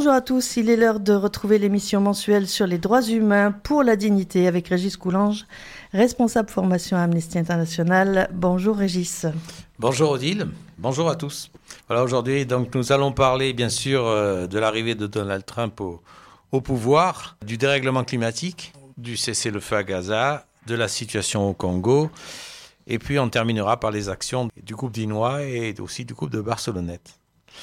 Bonjour à tous, il est l'heure de retrouver l'émission mensuelle sur les droits humains pour la dignité avec Régis Coulange, responsable formation à Amnesty International. Bonjour Régis. Bonjour Odile, bonjour à tous. Voilà, aujourd'hui, donc, nous allons parler bien sûr de l'arrivée de Donald Trump au pouvoir, du dérèglement climatique, du cessez-le-feu à Gaza, de la situation au Congo, et puis on terminera par les actions du groupe d'Inois et aussi du groupe de Barcelonnette.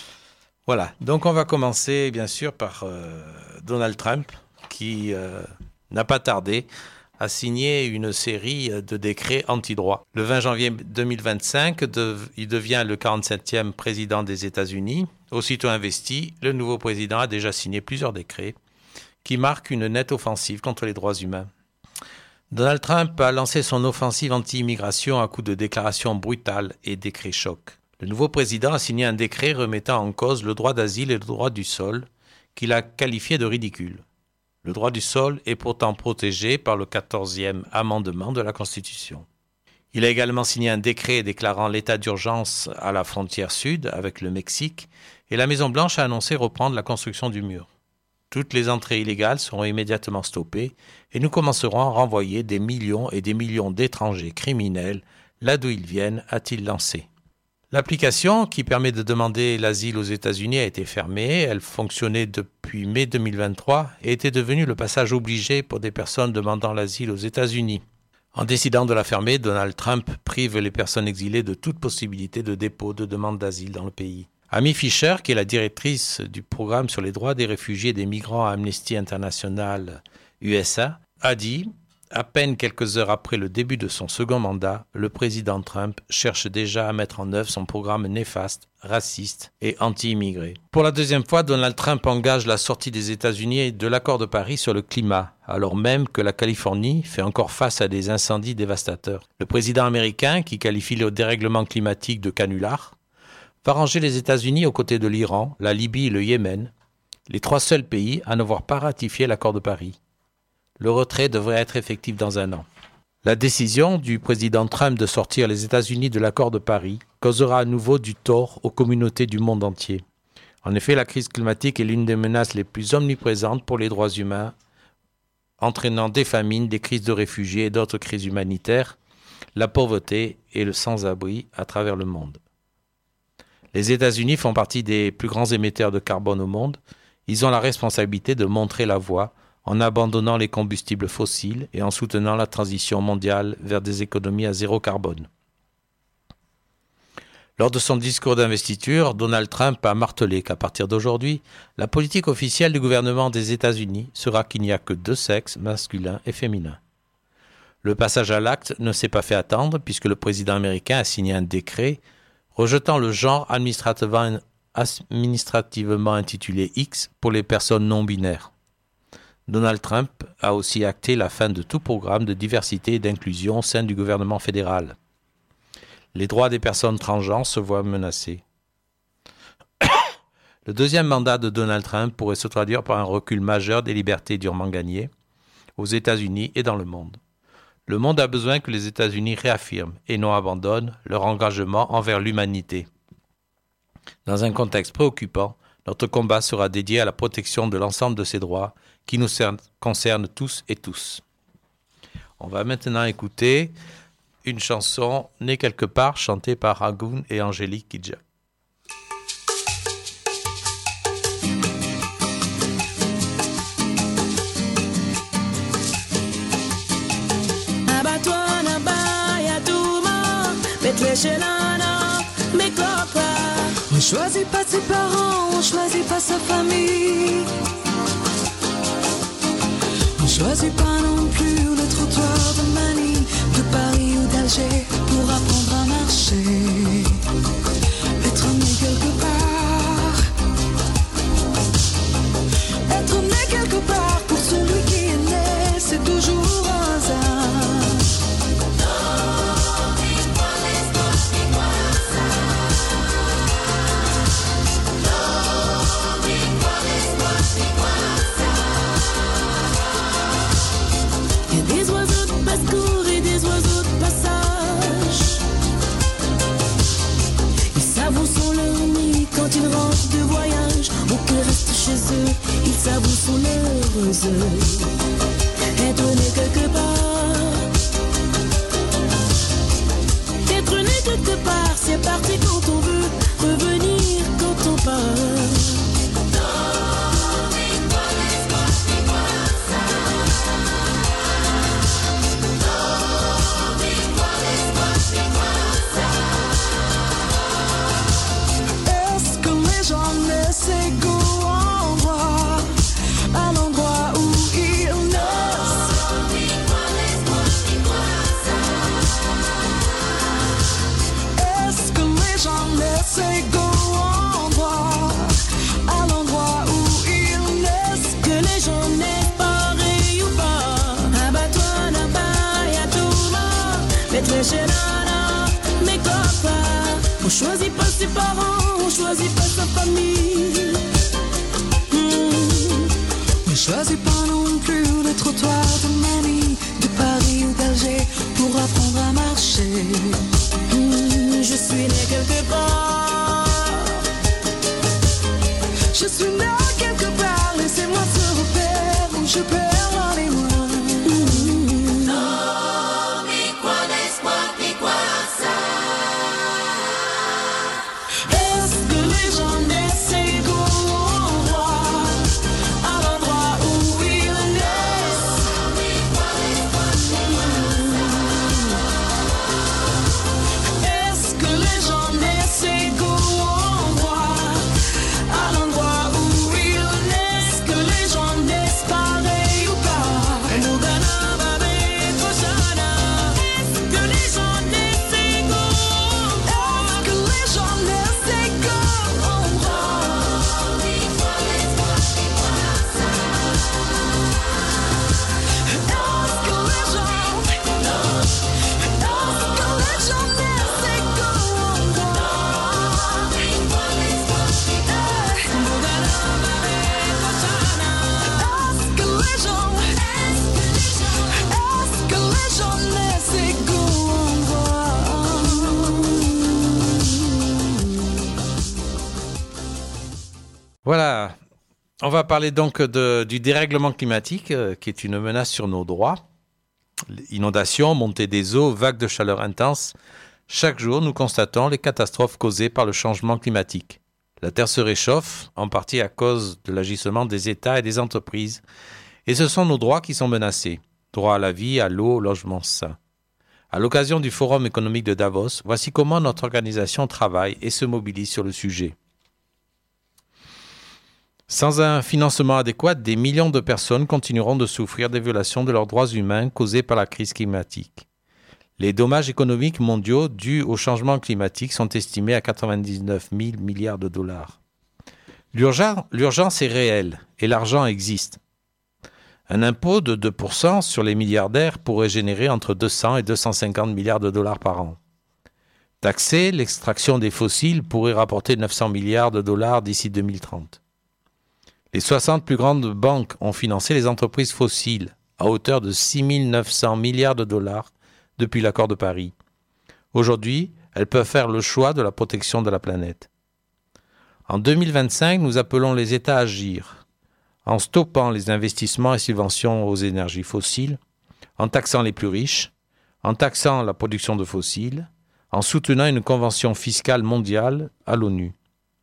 Voilà, donc on va commencer bien sûr par Donald Trump qui n'a pas tardé à signer une série de décrets anti-droit. Le 20 janvier 2025, il devient le 47e président des États-Unis. Aussitôt investi, le nouveau président a déjà signé plusieurs décrets qui marquent une nette offensive contre les droits humains. Donald Trump a lancé son offensive anti-immigration à coups de déclarations brutales et décrets chocs. Le nouveau président a signé un décret remettant en cause le droit d'asile et le droit du sol, qu'il a qualifié de ridicule. Le droit du sol est pourtant protégé par le 14e amendement de la Constitution. Il a également signé un décret déclarant l'état d'urgence à la frontière sud avec le Mexique et la Maison-Blanche a annoncé reprendre la construction du mur. Toutes les entrées illégales seront immédiatement stoppées et nous commencerons à renvoyer des millions et des millions d'étrangers criminels là d'où ils viennent, a-t-il lancé. L'application qui permet de demander l'asile aux États-Unis a été fermée. Elle fonctionnait depuis mai 2023 et était devenue le passage obligé pour des personnes demandant l'asile aux États-Unis. En décidant de la fermer, Donald Trump prive les personnes exilées de toute possibilité de dépôt de demande d'asile dans le pays. Amy Fisher, qui est la directrice du programme sur les droits des réfugiés et des migrants à Amnesty International USA, a dit « À peine quelques heures après le début de son second mandat, le président Trump cherche déjà à mettre en œuvre son programme néfaste, raciste et anti-immigré. » Pour la deuxième fois, Donald Trump engage la sortie des États-Unis de l'accord de Paris sur le climat, alors même que la Californie fait encore face à des incendies dévastateurs. Le président américain, qui qualifie le dérèglement climatique de canular, va ranger les États-Unis aux côtés de l'Iran, la Libye et le Yémen, les trois seuls pays à n'avoir pas ratifié l'accord de Paris. Le retrait devrait être effectif dans un an. La décision du président Trump de sortir les États-Unis de l'accord de Paris causera à nouveau du tort aux communautés du monde entier. En effet, la crise climatique est l'une des menaces les plus omniprésentes pour les droits humains, entraînant des famines, des crises de réfugiés et d'autres crises humanitaires, la pauvreté et le sans-abri à travers le monde. Les États-Unis font partie des plus grands émetteurs de carbone au monde. Ils ont la responsabilité de montrer la voie en abandonnant les combustibles fossiles et en soutenant la transition mondiale vers des économies à zéro carbone. Lors de son discours d'investiture, Donald Trump a martelé qu'à partir d'aujourd'hui, la politique officielle du gouvernement des États-Unis sera qu'il n'y a que deux sexes, masculin et féminin. Le passage à l'acte ne s'est pas fait attendre puisque le président américain a signé un décret rejetant le genre administrativement intitulé X pour les personnes non binaires. Donald Trump a aussi acté la fin de tout programme de diversité et d'inclusion au sein du gouvernement fédéral. Les droits des personnes transgenres se voient menacés. Le deuxième mandat de Donald Trump pourrait se traduire par un recul majeur des libertés durement gagnées aux États-Unis et dans le monde. Le monde a besoin que les États-Unis réaffirment et non abandonnent leur engagement envers l'humanité. Dans un contexte préoccupant, notre combat sera dédié à la protection de l'ensemble de ces droits qui nous concernent tous et tous. On va maintenant écouter une chanson née quelque part chantée par Hagoun et Angélique Kidja. On choisit pas ses parents, on choisit pas sa famille. On choisit pas non plus le trottoir de Manille, de Paris ou d'Alger pour apprendre à marcher. Être né quelque part, être né quelque part pour celui qui est né, c'est toujours un hasard. Des oiseaux de basse-cour et heureuse. Être né quelque part, être né quelque part, c'est parti quand on veut, revenir quand on part. Mes copains, on choisit pas ses parents, on choisit pas sa famille. On choisit pas non plus les trottoirs de Manille, de Paris ou d'Alger pour apprendre à marcher. Je suis né quelque part. Je suis né quelque part, laissez-moi ce repère où je perds la mémoire. Voilà, on va parler donc du dérèglement climatique qui est une menace sur nos droits. Inondations, montée des eaux, vagues de chaleur intenses. Chaque jour, nous constatons les catastrophes causées par le changement climatique. La Terre se réchauffe, en partie à cause de l'agissement des États et des entreprises. Et ce sont nos droits qui sont menacés. Droit à la vie, à l'eau, au logement sain. À l'occasion du Forum économique de Davos, voici comment notre organisation travaille et se mobilise sur le sujet. Sans un financement adéquat, des millions de personnes continueront de souffrir des violations de leurs droits humains causées par la crise climatique. Les dommages économiques mondiaux dus au changement climatique sont estimés à 99 000 milliards de dollars. L'urgence est réelle et l'argent existe. Un impôt de 2% sur les milliardaires pourrait générer entre 200 et 250 milliards de dollars par an. Taxer l'extraction des fossiles pourrait rapporter 900 milliards de dollars d'ici 2030. Les 60 plus grandes banques ont financé les entreprises fossiles à hauteur de 6 900 milliards de dollars depuis l'accord de Paris. Aujourd'hui, elles peuvent faire le choix de la protection de la planète. En 2025, nous appelons les États à agir en stoppant les investissements et subventions aux énergies fossiles, en taxant les plus riches, en taxant la production de fossiles, en soutenant une convention fiscale mondiale à l'ONU.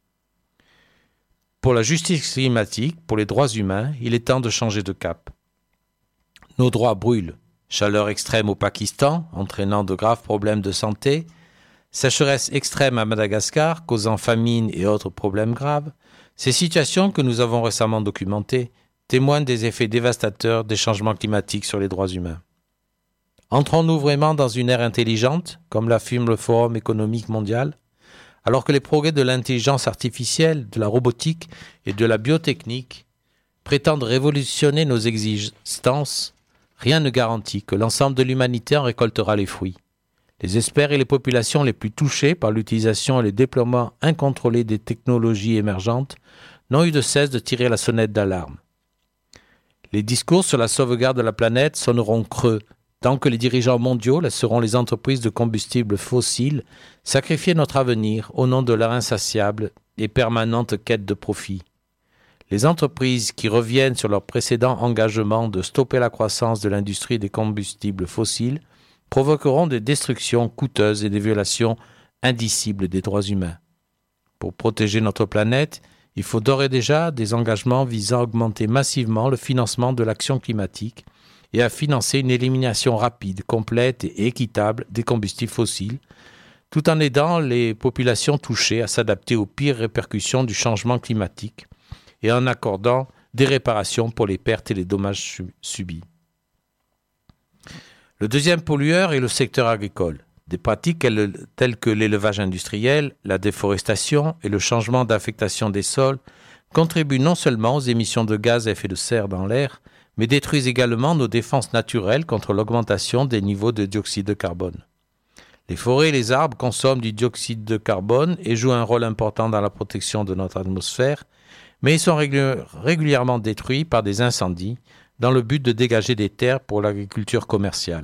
Pour la justice climatique, pour les droits humains, il est temps de changer de cap. Nos droits brûlent. Chaleur extrême au Pakistan, entraînant de graves problèmes de santé. Sécheresse extrême à Madagascar, causant famine et autres problèmes graves. Ces situations que nous avons récemment documentées témoignent des effets dévastateurs des changements climatiques sur les droits humains. Entrons-nous vraiment dans une ère intelligente, comme l'affirme le Forum économique mondial ? Alors que les progrès de l'intelligence artificielle, de la robotique et de la biotechnique prétendent révolutionner nos existences, rien ne garantit que l'ensemble de l'humanité en récoltera les fruits. Les experts et les populations les plus touchées par l'utilisation et le déploiement incontrôlé des technologies émergentes n'ont eu de cesse de tirer la sonnette d'alarme. Les discours sur la sauvegarde de la planète sonneront creux, tant que les dirigeants mondiaux laisseront les entreprises de combustibles fossiles sacrifier notre avenir au nom de leur insatiable et permanente quête de profit. Les entreprises qui reviennent sur leur précédent engagement de stopper la croissance de l'industrie des combustibles fossiles provoqueront des destructions coûteuses et des violations indicibles des droits humains. Pour protéger notre planète, il faut d'ores et déjà des engagements visant à augmenter massivement le financement de l'action climatique et à financer une élimination rapide, complète et équitable des combustibles fossiles, tout en aidant les populations touchées à s'adapter aux pires répercussions du changement climatique et en accordant des réparations pour les pertes et les dommages subis. Le deuxième pollueur est le secteur agricole. Des pratiques telles que l'élevage industriel, la déforestation et le changement d'affectation des sols contribuent non seulement aux émissions de gaz à effet de serre dans l'air, mais détruisent également nos défenses naturelles contre l'augmentation des niveaux de dioxyde de carbone. Les forêts et les arbres consomment du dioxyde de carbone et jouent un rôle important dans la protection de notre atmosphère, mais ils sont régulièrement détruits par des incendies dans le but de dégager des terres pour l'agriculture commerciale.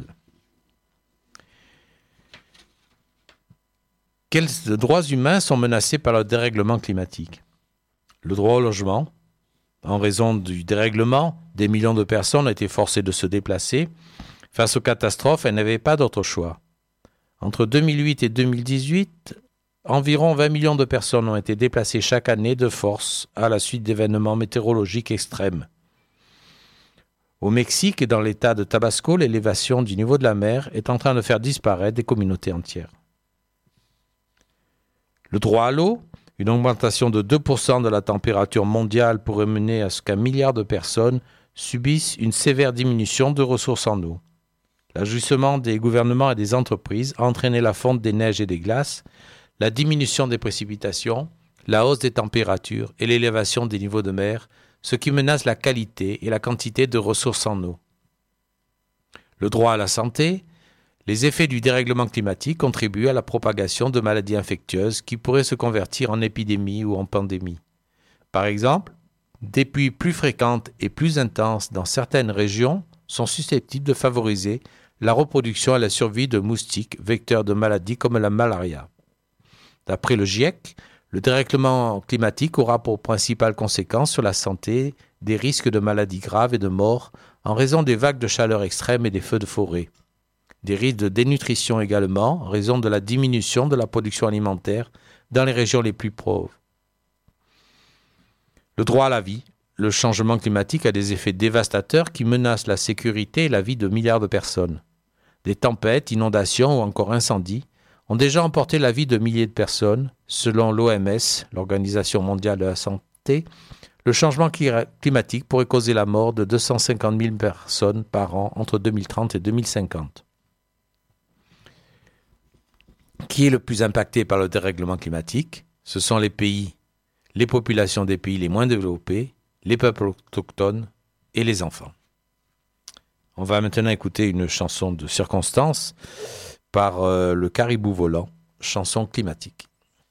Quels droits humains sont menacés par le dérèglement climatique ? Le droit au logement. En raison du dérèglement, des millions de personnes ont été forcées de se déplacer. Face aux catastrophes, elles n'avaient pas d'autre choix. Entre 2008 et 2018, environ 20 millions de personnes ont été déplacées chaque année de force à la suite d'événements météorologiques extrêmes. Au Mexique et dans l'État de Tabasco, l'élévation du niveau de la mer est en train de faire disparaître des communautés entières. Le droit à l'eau, une augmentation de 2% de la température mondiale pourrait mener à ce qu'un milliard de personnes subissent une sévère diminution de ressources en eau. L'ajustement des gouvernements et des entreprises a entraîné la fonte des neiges et des glaces, la diminution des précipitations, la hausse des températures et l'élévation des niveaux de mer, ce qui menace la qualité et la quantité de ressources en eau. Le droit à la santé. Les effets du dérèglement climatique contribuent à la propagation de maladies infectieuses qui pourraient se convertir en épidémies ou en pandémies. Par exemple, des pluies plus fréquentes et plus intenses dans certaines régions sont susceptibles de favoriser la reproduction et la survie de moustiques vecteurs de maladies comme la malaria. D'après le GIEC, le dérèglement climatique aura pour principale conséquence sur la santé des risques de maladies graves et de mort en raison des vagues de chaleur extrêmes et des feux de forêt. Des risques de dénutrition également, en raison de la diminution de la production alimentaire dans les régions les plus pauvres. Le droit à la vie. Le changement climatique a des effets dévastateurs qui menacent la sécurité et la vie de milliards de personnes. Des tempêtes, inondations ou encore incendies ont déjà emporté la vie de milliers de personnes. Selon l'OMS, l'Organisation mondiale de la santé, le changement climatique pourrait causer la mort de 250 000 personnes par an entre 2030 et 2050. Qui est le plus impacté par le dérèglement climatique ? Ce sont les populations des pays les moins développés, les peuples autochtones et les enfants. On va maintenant écouter une chanson de circonstance par le Caribou Volant, chanson climatique.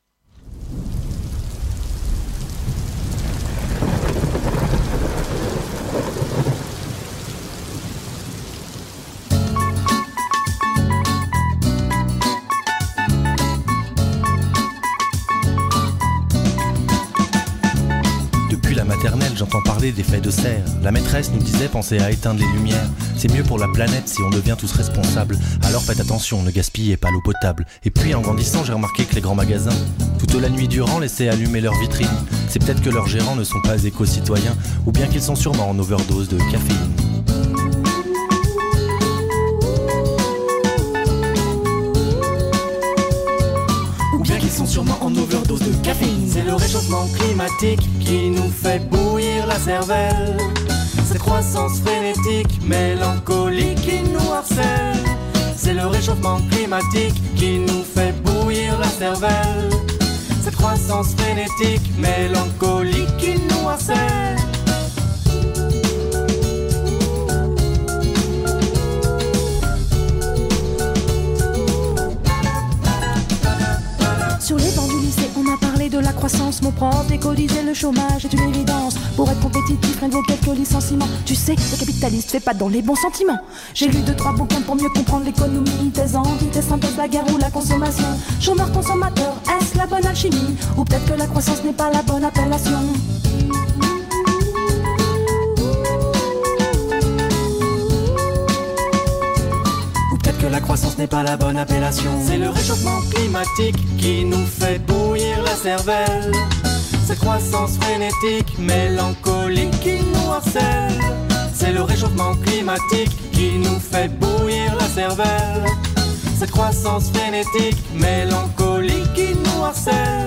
J'entends parler d'effets de serre. La maîtresse nous disait pensez à éteindre les lumières. C'est mieux pour la planète si on devient tous responsables. Alors faites attention, ne gaspillez pas l'eau potable. Et puis en grandissant, j'ai remarqué que les grands magasins, toute la nuit durant, laissaient allumer leurs vitrines. C'est peut-être que leurs gérants ne sont pas éco-citoyens, ou bien qu'ils sont sûrement en overdose de caféine. Sont sûrement en overdose de caféine. C'est le réchauffement climatique qui nous fait bouillir la cervelle. Cette croissance frénétique, mélancolique qui nous harcèle. C'est le réchauffement climatique qui nous fait bouillir la cervelle. Cette croissance frénétique, mélancolique qui nous harcèle. Sur les bancs du lycée, on a parlé de la croissance. Mon prof d'éco disait le chômage est une évidence. Pour être compétitif, rien ne vaut quelques licenciements. Tu sais, le capitaliste fait pas dans les bons sentiments. J'ai lu 2-3 bouquins pour mieux comprendre l'économie. Tes envies, tes synthèses, la guerre ou la consommation. Chômeur, consommateur, est-ce la bonne alchimie? Ou peut-être que la croissance n'est pas la bonne appellation? que la croissance n'est pas la bonne appellation. C'est le réchauffement climatique qui nous fait bouillir la cervelle. Cette croissance frénétique, mélancolique qui nous harcèle. C'est le réchauffement climatique qui nous fait bouillir la cervelle. Cette croissance frénétique, mélancolique qui nous harcèle.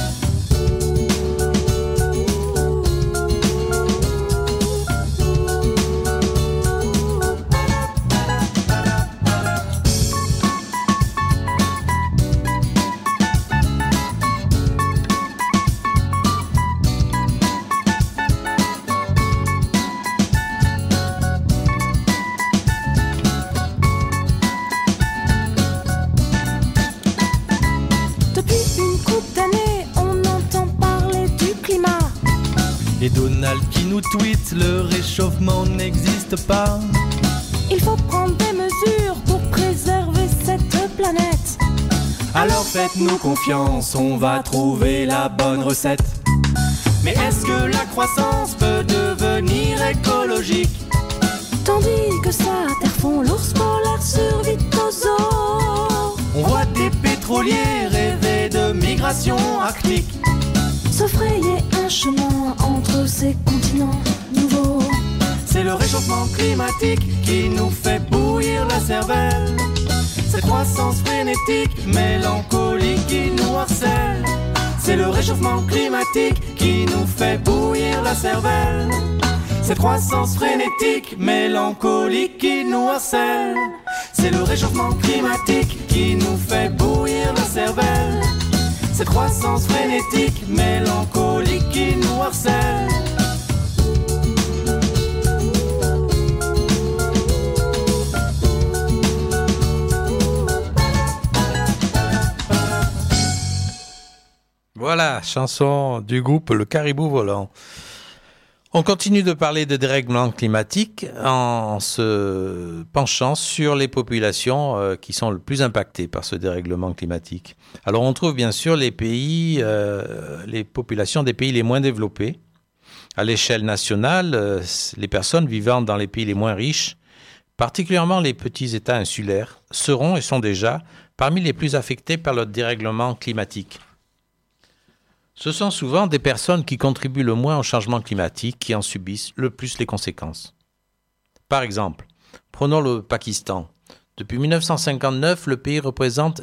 Et Donald qui nous tweet, le réchauffement n'existe pas. Il faut prendre des mesures pour préserver cette planète. Alors faites-nous confiance, on va trouver la bonne recette. Mais est-ce que la croissance peut devenir écologique? Tandis que ça terre-fond, l'ours polaire survit aux zoo. On voit des pétroliers rêver de migration arctique. Se frayer un chemin entre ces continents nouveaux. C'est le réchauffement climatique qui nous fait bouillir la cervelle. Cette croissance frénétique, mélancolique qui nous harcèle. C'est le réchauffement climatique qui nous fait bouillir la cervelle. Cette croissance frénétique, mélancolique qui nous harcèle. C'est le réchauffement climatique qui nous fait bouillir la cervelle. Cette croissance frénétique, mélancolique qui nous harcèle. Voilà, chanson du groupe Le Caribou Volant. On continue de parler de dérèglement climatique en se penchant sur les populations qui sont le plus impactées par ce dérèglement climatique. Alors on trouve bien sûr les populations des pays les moins développés. À l'échelle nationale, les personnes vivant dans les pays les moins riches, particulièrement les petits États insulaires, seront et sont déjà parmi les plus affectés par le dérèglement climatique. Ce sont souvent des personnes qui contribuent le moins au changement climatique qui en subissent le plus les conséquences. Par exemple, prenons le Pakistan. Depuis 1959, le pays représente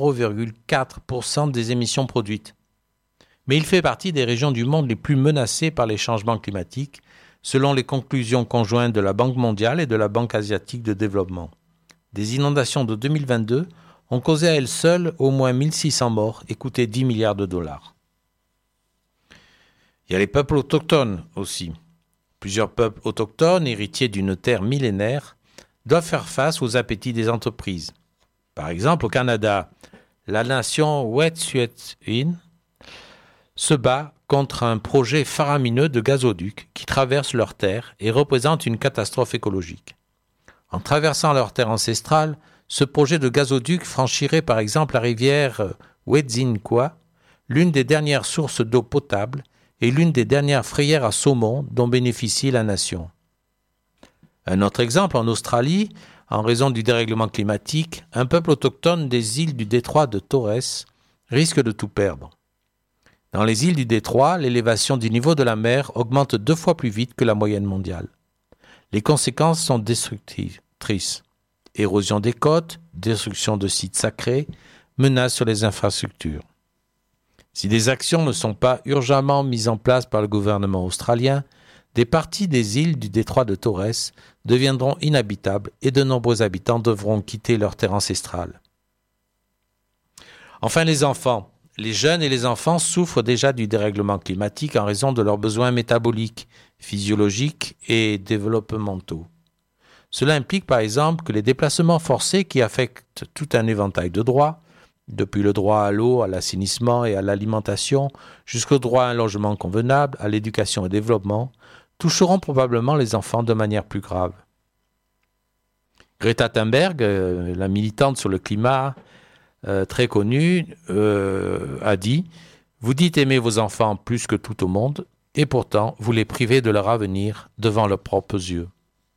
0,4% des émissions produites. Mais il fait partie des régions du monde les plus menacées par les changements climatiques, selon les conclusions conjointes de la Banque mondiale et de la Banque asiatique de développement. Des inondations de 2022 ont causé à elles seules au moins 1600 morts et coûté 10 milliards de dollars. Il y a les peuples autochtones aussi. Plusieurs peuples autochtones, héritiers d'une terre millénaire, doivent faire face aux appétits des entreprises. Par exemple, au Canada, la nation Wet'suwet'en se bat contre un projet faramineux de gazoduc qui traverse leur terre et représente une catastrophe écologique. En traversant leur terre ancestrale, ce projet de gazoduc franchirait par exemple la rivière Wet'zinqua, l'une des dernières sources d'eau potable et l'une des dernières frayères à saumon dont bénéficie la nation. Un autre exemple, en Australie, en raison du dérèglement climatique, un peuple autochtone des îles du détroit de Torres risque de tout perdre. Dans les îles du détroit, l'élévation du niveau de la mer augmente 2 fois plus vite que la moyenne mondiale. Les conséquences sont destructrices. Érosion des côtes, destruction de sites sacrés, menaces sur les infrastructures. Si des actions ne sont pas urgemment mises en place par le gouvernement australien, des parties des îles du détroit de Torres deviendront inhabitables et de nombreux habitants devront quitter leur terre ancestrale. Enfin, les enfants. Les jeunes et les enfants souffrent déjà du dérèglement climatique en raison de leurs besoins métaboliques, physiologiques et développementaux. Cela implique par exemple que les déplacements forcés qui affectent tout un éventail de droits, depuis le droit à l'eau, à l'assainissement et à l'alimentation, jusqu'au droit à un logement convenable, à l'éducation et au développement, toucheront probablement les enfants de manière plus grave. Greta Thunberg, la militante sur le climat très connue, a dit « Vous dites aimer vos enfants plus que tout au monde, et pourtant vous les privez de leur avenir devant leurs propres yeux. »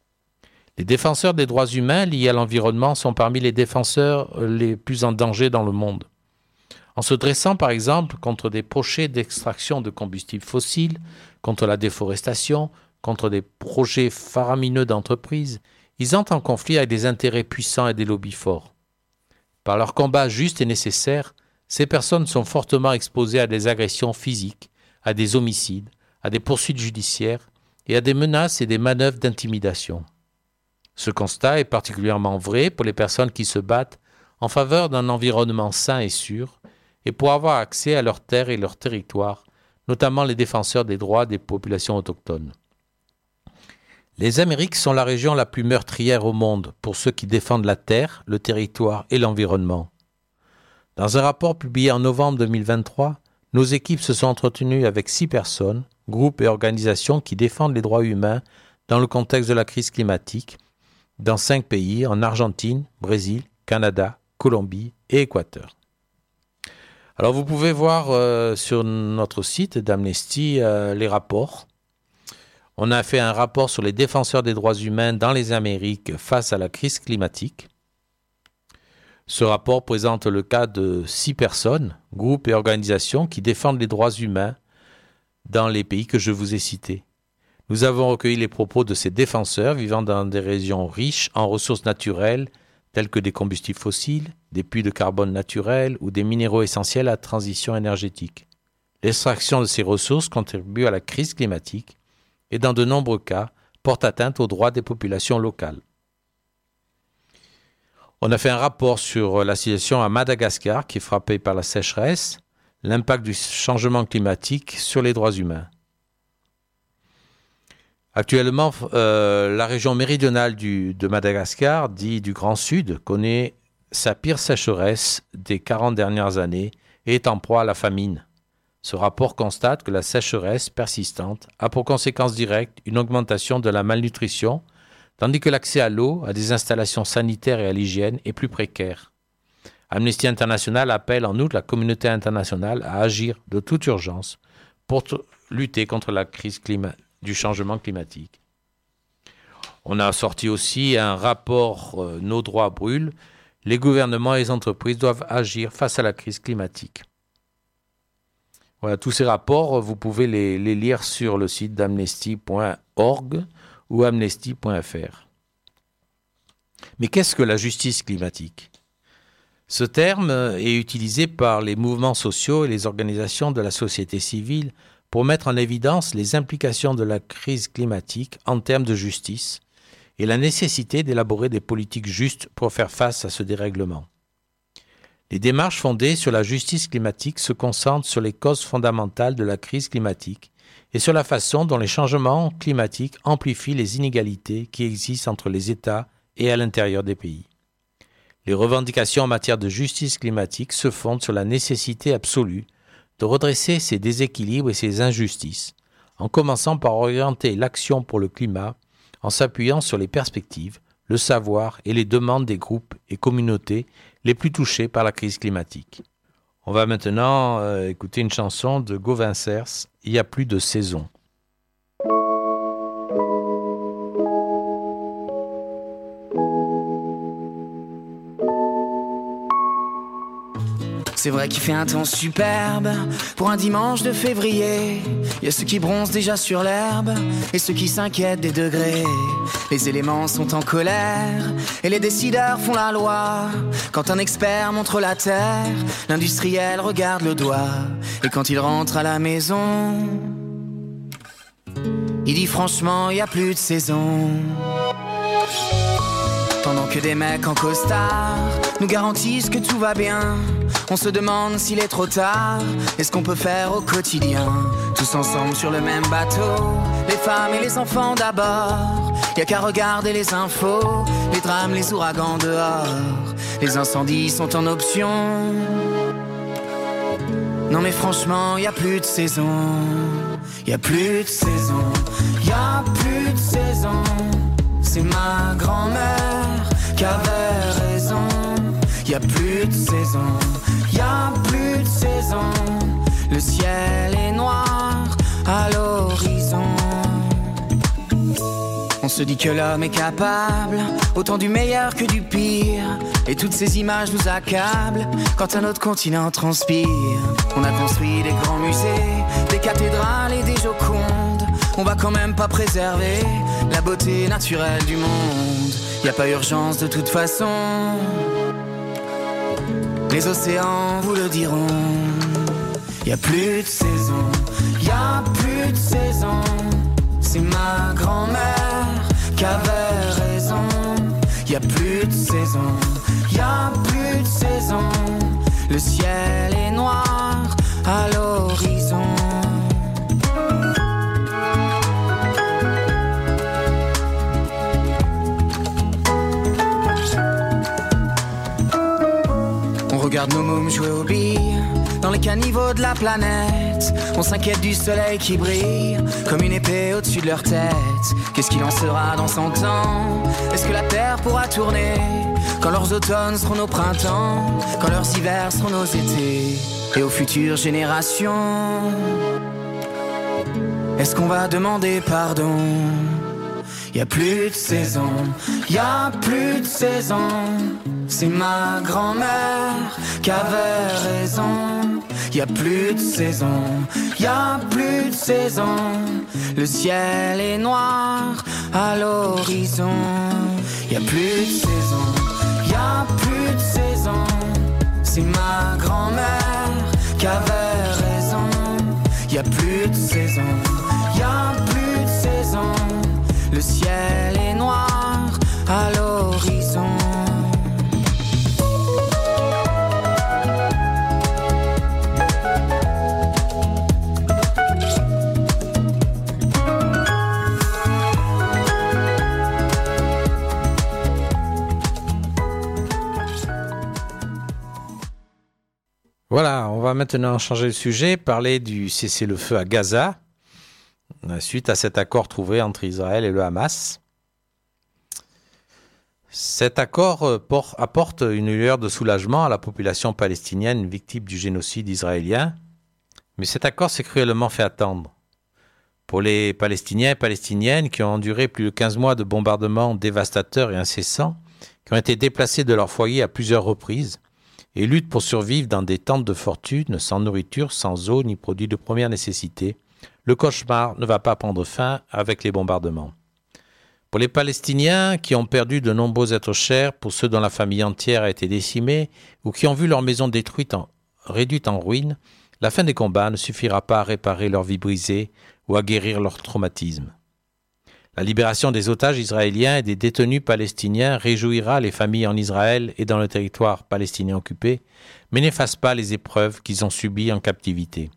Les défenseurs des droits humains liés à l'environnement sont parmi les défenseurs les plus en danger dans le monde. En se dressant par exemple contre des projets d'extraction de combustibles fossiles, contre la déforestation, contre des projets faramineux d'entreprises, ils entrent en conflit avec des intérêts puissants et des lobbies forts. Par leur combat juste et nécessaire, ces personnes sont fortement exposées à des agressions physiques, à des homicides, à des poursuites judiciaires et à des menaces et des manœuvres d'intimidation. Ce constat est particulièrement vrai pour les personnes qui se battent en faveur d'un environnement sain et sûr et pour avoir accès à leurs terres et leurs territoires, notamment les défenseurs des droits des populations autochtones. Les Amériques sont la région la plus meurtrière au monde pour ceux qui défendent la terre, le territoire et l'environnement. Dans un rapport publié en novembre 2023, nos équipes se sont entretenues avec 6 personnes, groupes et organisations qui défendent les droits humains dans le contexte de la crise climatique, dans 5 pays, en Argentine, Brésil, Canada, Colombie et Équateur. Alors vous pouvez voir sur notre site d'Amnesty les rapports. On a fait un rapport sur les défenseurs des droits humains dans les Amériques face à la crise climatique. Ce rapport présente le cas de 6 personnes, groupes et organisations qui défendent les droits humains dans les pays que je vous ai cités. Nous avons recueilli les propos de ces défenseurs vivant dans des régions riches en ressources naturelles telles que des combustibles fossiles, des puits de carbone naturels ou des minéraux essentiels à la transition énergétique. L'extraction de ces ressources contribue à la crise climatique et dans de nombreux cas porte atteinte aux droits des populations locales. On a fait un rapport sur la situation à Madagascar qui est frappée par la sécheresse, l'impact du changement climatique sur les droits humains. Actuellement, la région méridionale de Madagascar, dit du Grand Sud, connaît sa pire sécheresse des 40 dernières années et est en proie à la famine. Ce rapport constate que la sécheresse persistante a pour conséquence directe une augmentation de la malnutrition, tandis que l'accès à l'eau, à des installations sanitaires et à l'hygiène est plus précaire. Amnesty International appelle en outre la communauté internationale à agir de toute urgence pour lutter contre la crise du changement climatique. On a sorti aussi un rapport « Nos droits brûlent ». Les gouvernements et les entreprises doivent agir face à la crise climatique. Voilà, tous ces rapports, vous pouvez les lire sur le site d'amnesty.org ou amnesty.fr. Mais qu'est-ce que la justice climatique ? Ce terme est utilisé par les mouvements sociaux et les organisations de la société civile pour mettre en évidence les implications de la crise climatique en termes de justice et la nécessité d'élaborer des politiques justes pour faire face à ce dérèglement. Les démarches fondées sur la justice climatique se concentrent sur les causes fondamentales de la crise climatique et sur la façon dont les changements climatiques amplifient les inégalités qui existent entre les États et à l'intérieur des pays. Les revendications en matière de justice climatique se fondent sur la nécessité absolue de redresser ces déséquilibres et ces injustices, en commençant par orienter l'action pour le climat en s'appuyant sur les perspectives, le savoir et les demandes des groupes et communautés les plus touchés par la crise climatique. On va maintenant écouter une chanson de Gauvin Cers, « Il y a plus de saison ». C'est vrai qu'il fait un temps superbe pour un dimanche de février. Il y a ceux qui bronzent déjà sur l'herbe et ceux qui s'inquiètent des degrés. Les éléments sont en colère et les décideurs font la loi. Quand un expert montre la terre, l'industriel regarde le doigt. Et quand il rentre à la maison, il dit franchement, il n'y a plus de saison. Pendant que des mecs en costard nous garantissent que tout va bien, on se demande s'il est trop tard et ce qu'on peut faire au quotidien. Tous ensemble sur le même bateau, les femmes et les enfants d'abord. Y'a qu'à regarder les infos, les drames, les ouragans dehors. Les incendies sont en option. Non mais franchement, y a plus de saison. Y a plus de saison. Y a plus de saison. C'est ma grand-mère qui avait raison. Y a plus de saison. Y a plus de saison. Le ciel est noir à l'horizon. On se dit que l'homme est capable autant du meilleur que du pire. Et toutes ces images nous accablent quand un autre continent transpire. On a construit des grands musées, des cathédrales et des jocondes. On va quand même pas préserver la beauté naturelle du monde. Y a pas urgence de toute façon, les océans vous le diront. Y a plus de saison, y a plus de saison. C'est ma grand-mère qui avait raison. Y a plus de saison, y a plus de saison. Le ciel est noir à l'horizon. On regarde nos mômes jouer aux billes dans les caniveaux de la planète. On s'inquiète du soleil qui brille comme une épée au-dessus de leur tête. Qu'est-ce qu'il en sera dans 100 ans? Est-ce que la terre pourra tourner quand leurs automnes seront nos printemps, quand leurs hivers seront nos étés? Et aux futures générations, est-ce qu'on va demander pardon? Y a plus de saison, y a plus de saison. C'est ma grand-mère qui avait raison. Y a plus de saison, y a plus de saison. Le ciel est noir à l'horizon. Y a plus de saison, y a plus de saison. C'est ma grand-mère qui avait raison. Y a plus de saison, y a plus de saison. Le ciel est noir à l'horizon. Voilà, on va maintenant changer de sujet, parler du cessez-le-feu à Gaza, suite à cet accord trouvé entre Israël et le Hamas. Cet accord apporte une lueur de soulagement à la population palestinienne victime du génocide israélien, mais cet accord s'est cruellement fait attendre. Pour les Palestiniens et Palestiniennes qui ont enduré plus de 15 mois de bombardements dévastateurs et incessants, qui ont été déplacés de leur foyer à plusieurs reprises, et luttent pour survivre dans des tentes de fortune, sans nourriture, sans eau ni produits de première nécessité, le cauchemar ne va pas prendre fin avec les bombardements. Pour les Palestiniens qui ont perdu de nombreux êtres chers, pour ceux dont la famille entière a été décimée ou qui ont vu leur maison réduite en ruines, la fin des combats ne suffira pas à réparer leur vie brisée ou à guérir leur traumatisme. La libération des otages israéliens et des détenus palestiniens réjouira les familles en Israël et dans le territoire palestinien occupé, mais n'efface pas les épreuves qu'ils ont subies en captivité.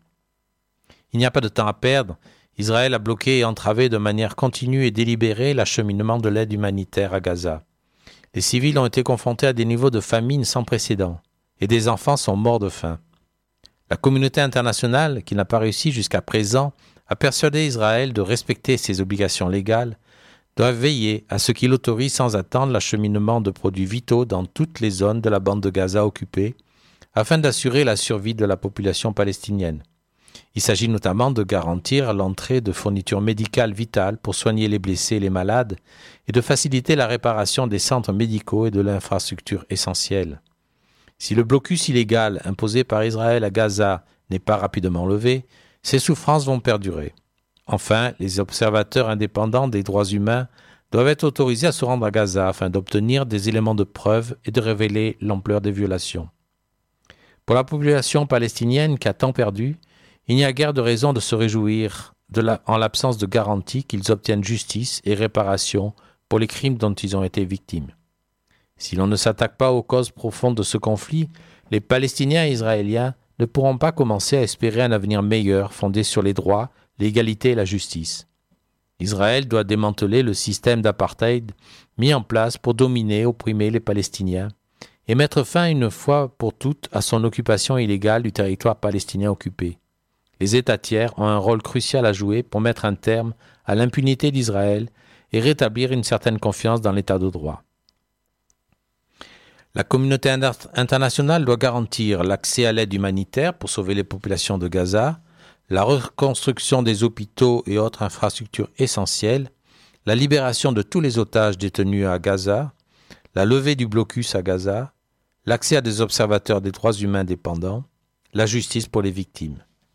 Il n'y a pas de temps à perdre. Israël a bloqué et entravé de manière continue et délibérée l'acheminement de l'aide humanitaire à Gaza. Les civils ont été confrontés à des niveaux de famine sans précédent, et des enfants sont morts de faim. La communauté internationale, qui n'a pas réussi jusqu'à présent à persuader Israël de respecter ses obligations légales, doit veiller à ce qu'il autorise sans attendre l'acheminement de produits vitaux dans toutes les zones de la bande de Gaza occupée, afin d'assurer la survie de la population palestinienne. Il s'agit notamment de garantir l'entrée de fournitures médicales vitales pour soigner les blessés et les malades et de faciliter la réparation des centres médicaux et de l'infrastructure essentielle. Si le blocus illégal imposé par Israël à Gaza n'est pas rapidement levé, ces souffrances vont perdurer. Enfin, les observateurs indépendants des droits humains doivent être autorisés à se rendre à Gaza afin d'obtenir des éléments de preuve et de révéler l'ampleur des violations. Pour la population palestinienne qui a tant perdu, il n'y a guère de raison de se réjouir en l'absence de garantie qu'ils obtiennent justice et réparation pour les crimes dont ils ont été victimes. Si l'on ne s'attaque pas aux causes profondes de ce conflit, les Palestiniens et Israéliens ne pourront pas commencer à espérer un avenir meilleur fondé sur les droits, l'égalité et la justice. Israël doit démanteler le système d'apartheid mis en place pour dominer et opprimer les Palestiniens et mettre fin une fois pour toutes à son occupation illégale du territoire palestinien occupé. Les États tiers ont un rôle crucial à jouer pour mettre un terme à l'impunité d'Israël et rétablir une certaine confiance dans l'État de droit. La communauté internationale doit garantir l'accès à l'aide humanitaire pour sauver les populations de Gaza, la reconstruction des hôpitaux et autres infrastructures essentielles, la libération de tous les otages détenus à Gaza, la levée du blocus à Gaza, l'accès à des observateurs des droits humains dépendants, la justice pour les victimes.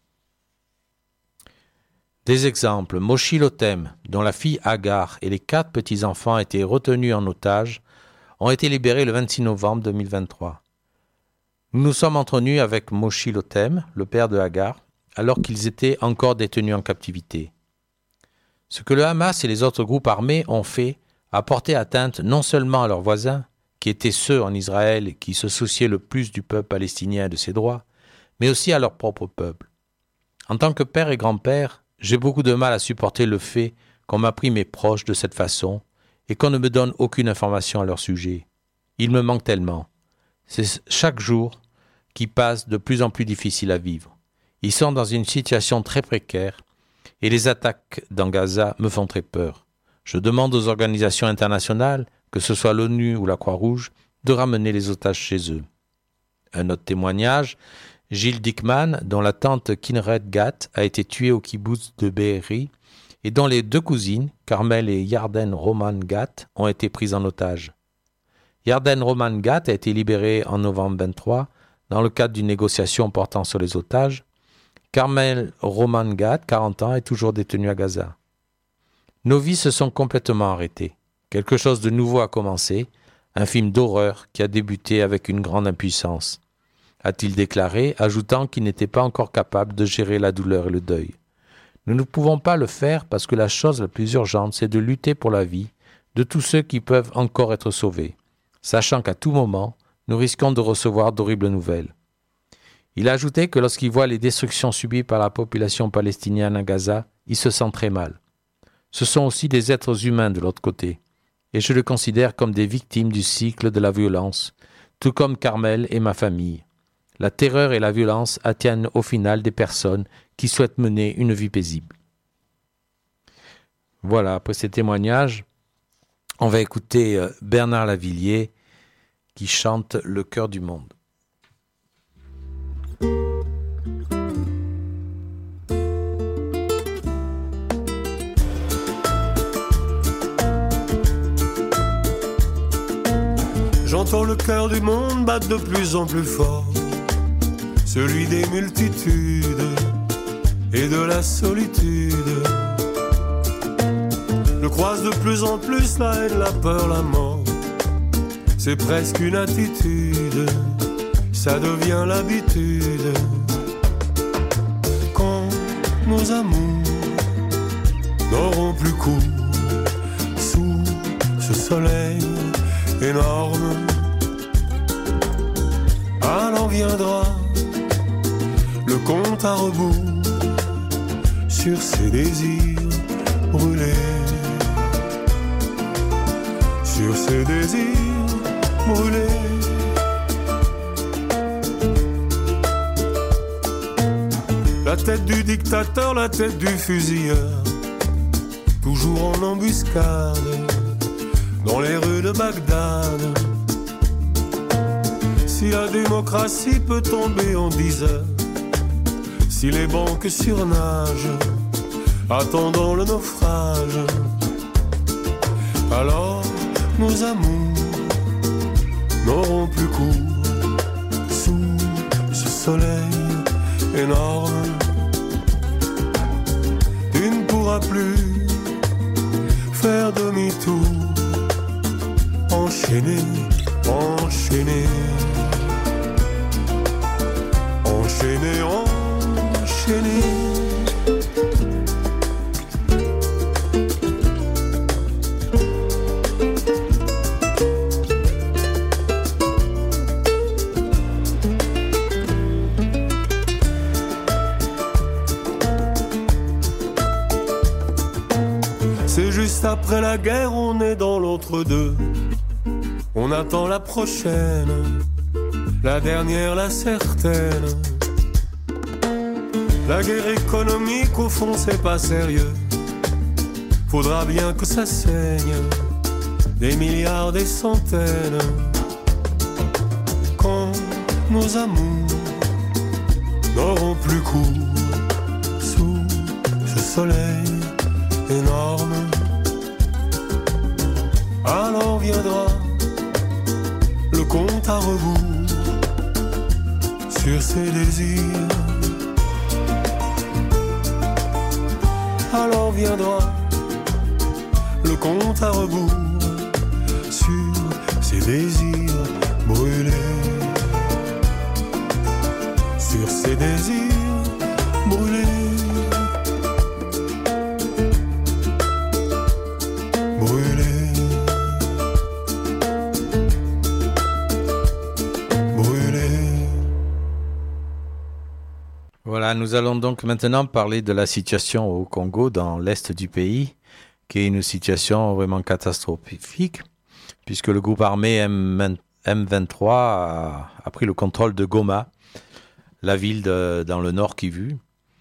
Des exemples, Moshe Lotem, dont la fille Agar et les 4 petits-enfants étaient retenus en otage, ont été libérés le 26 novembre 2023. Nous nous sommes entretenus avec Moshe Lotem, le père de Agar, alors qu'ils étaient encore détenus en captivité. Ce que le Hamas et les autres groupes armés ont fait a porté atteinte non seulement à leurs voisins, qui étaient ceux en Israël qui se souciaient le plus du peuple palestinien et de ses droits, mais aussi à leur propre peuple. En tant que père et grand-père, j'ai beaucoup de mal à supporter le fait qu'on m'a pris mes proches de cette façon et qu'on ne me donne aucune information à leur sujet. Il me manque tellement. C'est chaque jour qui passe de plus en plus difficile à vivre. Ils sont dans une situation très précaire et les attaques dans Gaza me font très peur. Je demande aux organisations internationales, que ce soit l'ONU ou la Croix-Rouge, de ramener les otages chez eux. Un autre témoignage, Gilles Dickman, dont la tante Kinred Gat a été tuée au kibboutz de Be'eri et dont les 2 cousines, Carmel et Yarden Roman Gat, ont été prises en otage. Yarden Roman Gat a été libérée en novembre 23 dans le cadre d'une négociation portant sur les otages. Carmel Roman Gat, 40 ans, est toujours détenu à Gaza. Nos vies se sont complètement arrêtées. Quelque chose de nouveau a commencé, un film d'horreur qui a débuté avec une grande impuissance, a-t-il déclaré, ajoutant qu'il n'était pas encore capable de gérer la douleur et le deuil. Nous ne pouvons pas le faire parce que la chose la plus urgente, c'est de lutter pour la vie de tous ceux qui peuvent encore être sauvés, sachant qu'à tout moment, nous risquons de recevoir d'horribles nouvelles. Il a ajouté que lorsqu'il voit les destructions subies par la population palestinienne à Gaza, il se sent très mal. Ce sont aussi des êtres humains de l'autre côté, et je les considère comme des victimes du cycle de la violence, tout comme Carmel et ma famille. La terreur et la violence atteignent au final des personnes qui souhaitent mener une vie paisible. Voilà, après ces témoignages, on va écouter Bernard Lavilliers qui chante « Le cœur du monde ». J'entends le cœur du monde battre de plus en plus fort, celui des multitudes et de la solitude. Je croise de plus en plus la haine, la peur, la mort. C'est presque une attitude, ça devient l'habitude. Quand nos amours n'auront plus cours sous ce soleil énorme, alors viendra le compte à rebours sur ces désirs brûlés, sur ces désirs brûlés. La tête du dictateur, la tête du fusilleur, toujours en embuscade dans les rues de Bagdad. Si la démocratie peut tomber en 10 heures, si les banques surnagent, attendant le naufrage, alors nos amours n'auront plus cours sous ce soleil énorme. Tu ne pourras plus faire demi-tour, enchaîner, enchaîner, enchaîner, enchaîner. C'est juste après la guerre, on est dans l'entre-deux. On attend la prochaine, la dernière, la certaine. La guerre économique, au fond, c'est pas sérieux. Faudra bien que ça saigne, des milliards, des centaines. Quand nos amours n'auront plus cours sous ce soleil énorme, alors viendra le compte à rebours sur ses désirs. Alors viendra le compte à rebours sur ses désirs brûlés. Sur ses désirs brûlés. Brûlés. Brûlés. Voilà, nous allons donc maintenant parler de la situation au Congo, dans l'est du pays, qui est une situation vraiment catastrophique, puisque le groupe armé M23 a pris le contrôle de Goma, la ville dans le nord Kivu.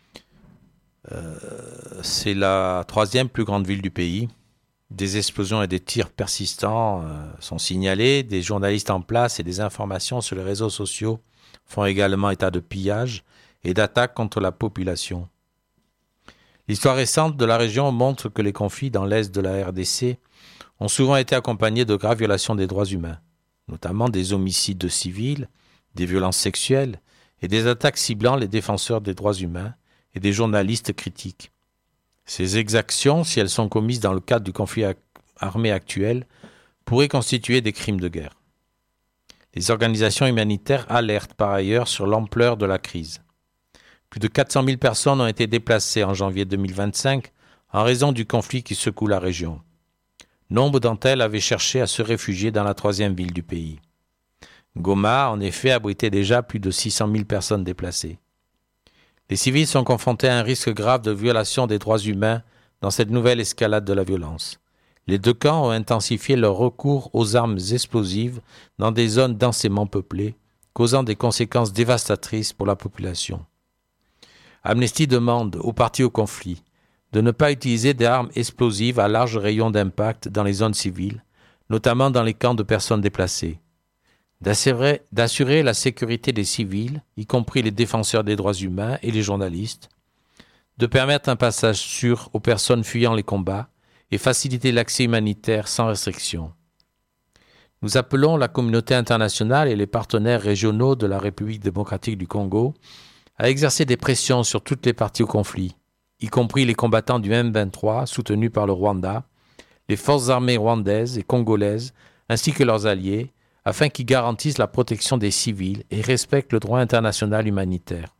C'est la 3e plus grande ville du pays. Des explosions et des tirs persistants sont signalés. Des journalistes en place et des informations sur les réseaux sociaux font également état de pillage et d'attaques contre la population. L'histoire récente de la région montre que les conflits dans l'est de la RDC ont souvent été accompagnés de graves violations des droits humains, notamment des homicides de civils, des violences sexuelles et des attaques ciblant les défenseurs des droits humains et des journalistes critiques. Ces exactions, si elles sont commises dans le cadre du conflit armé actuel, pourraient constituer des crimes de guerre. Les organisations humanitaires alertent par ailleurs sur l'ampleur de la crise. Plus de 400 000 personnes ont été déplacées en janvier 2025 en raison du conflit qui secoue la région. Nombre d'entre elles avaient cherché à se réfugier dans la 3e ville du pays. Goma, en effet, abritait déjà plus de 600 000 personnes déplacées. Les civils sont confrontés à un risque grave de violation des droits humains dans cette nouvelle escalade de la violence. Les deux camps ont intensifié leur recours aux armes explosives dans des zones densément peuplées, causant des conséquences dévastatrices pour la population. Amnesty demande aux parties au conflit de ne pas utiliser des armes explosives à large rayon d'impact dans les zones civiles, notamment dans les camps de personnes déplacées. D'assurer la sécurité des civils, y compris les défenseurs des droits humains et les journalistes, de permettre un passage sûr aux personnes fuyant les combats et faciliter l'accès humanitaire sans restriction. Nous appelons la communauté internationale et les partenaires régionaux de la République démocratique du Congo à exercer des pressions sur toutes les parties au conflit, y compris les combattants du M23 soutenus par le Rwanda, les forces armées rwandaises et congolaises, ainsi que leurs alliés, afin qu'ils garantissent la protection des civils et respectent le droit international humanitaire.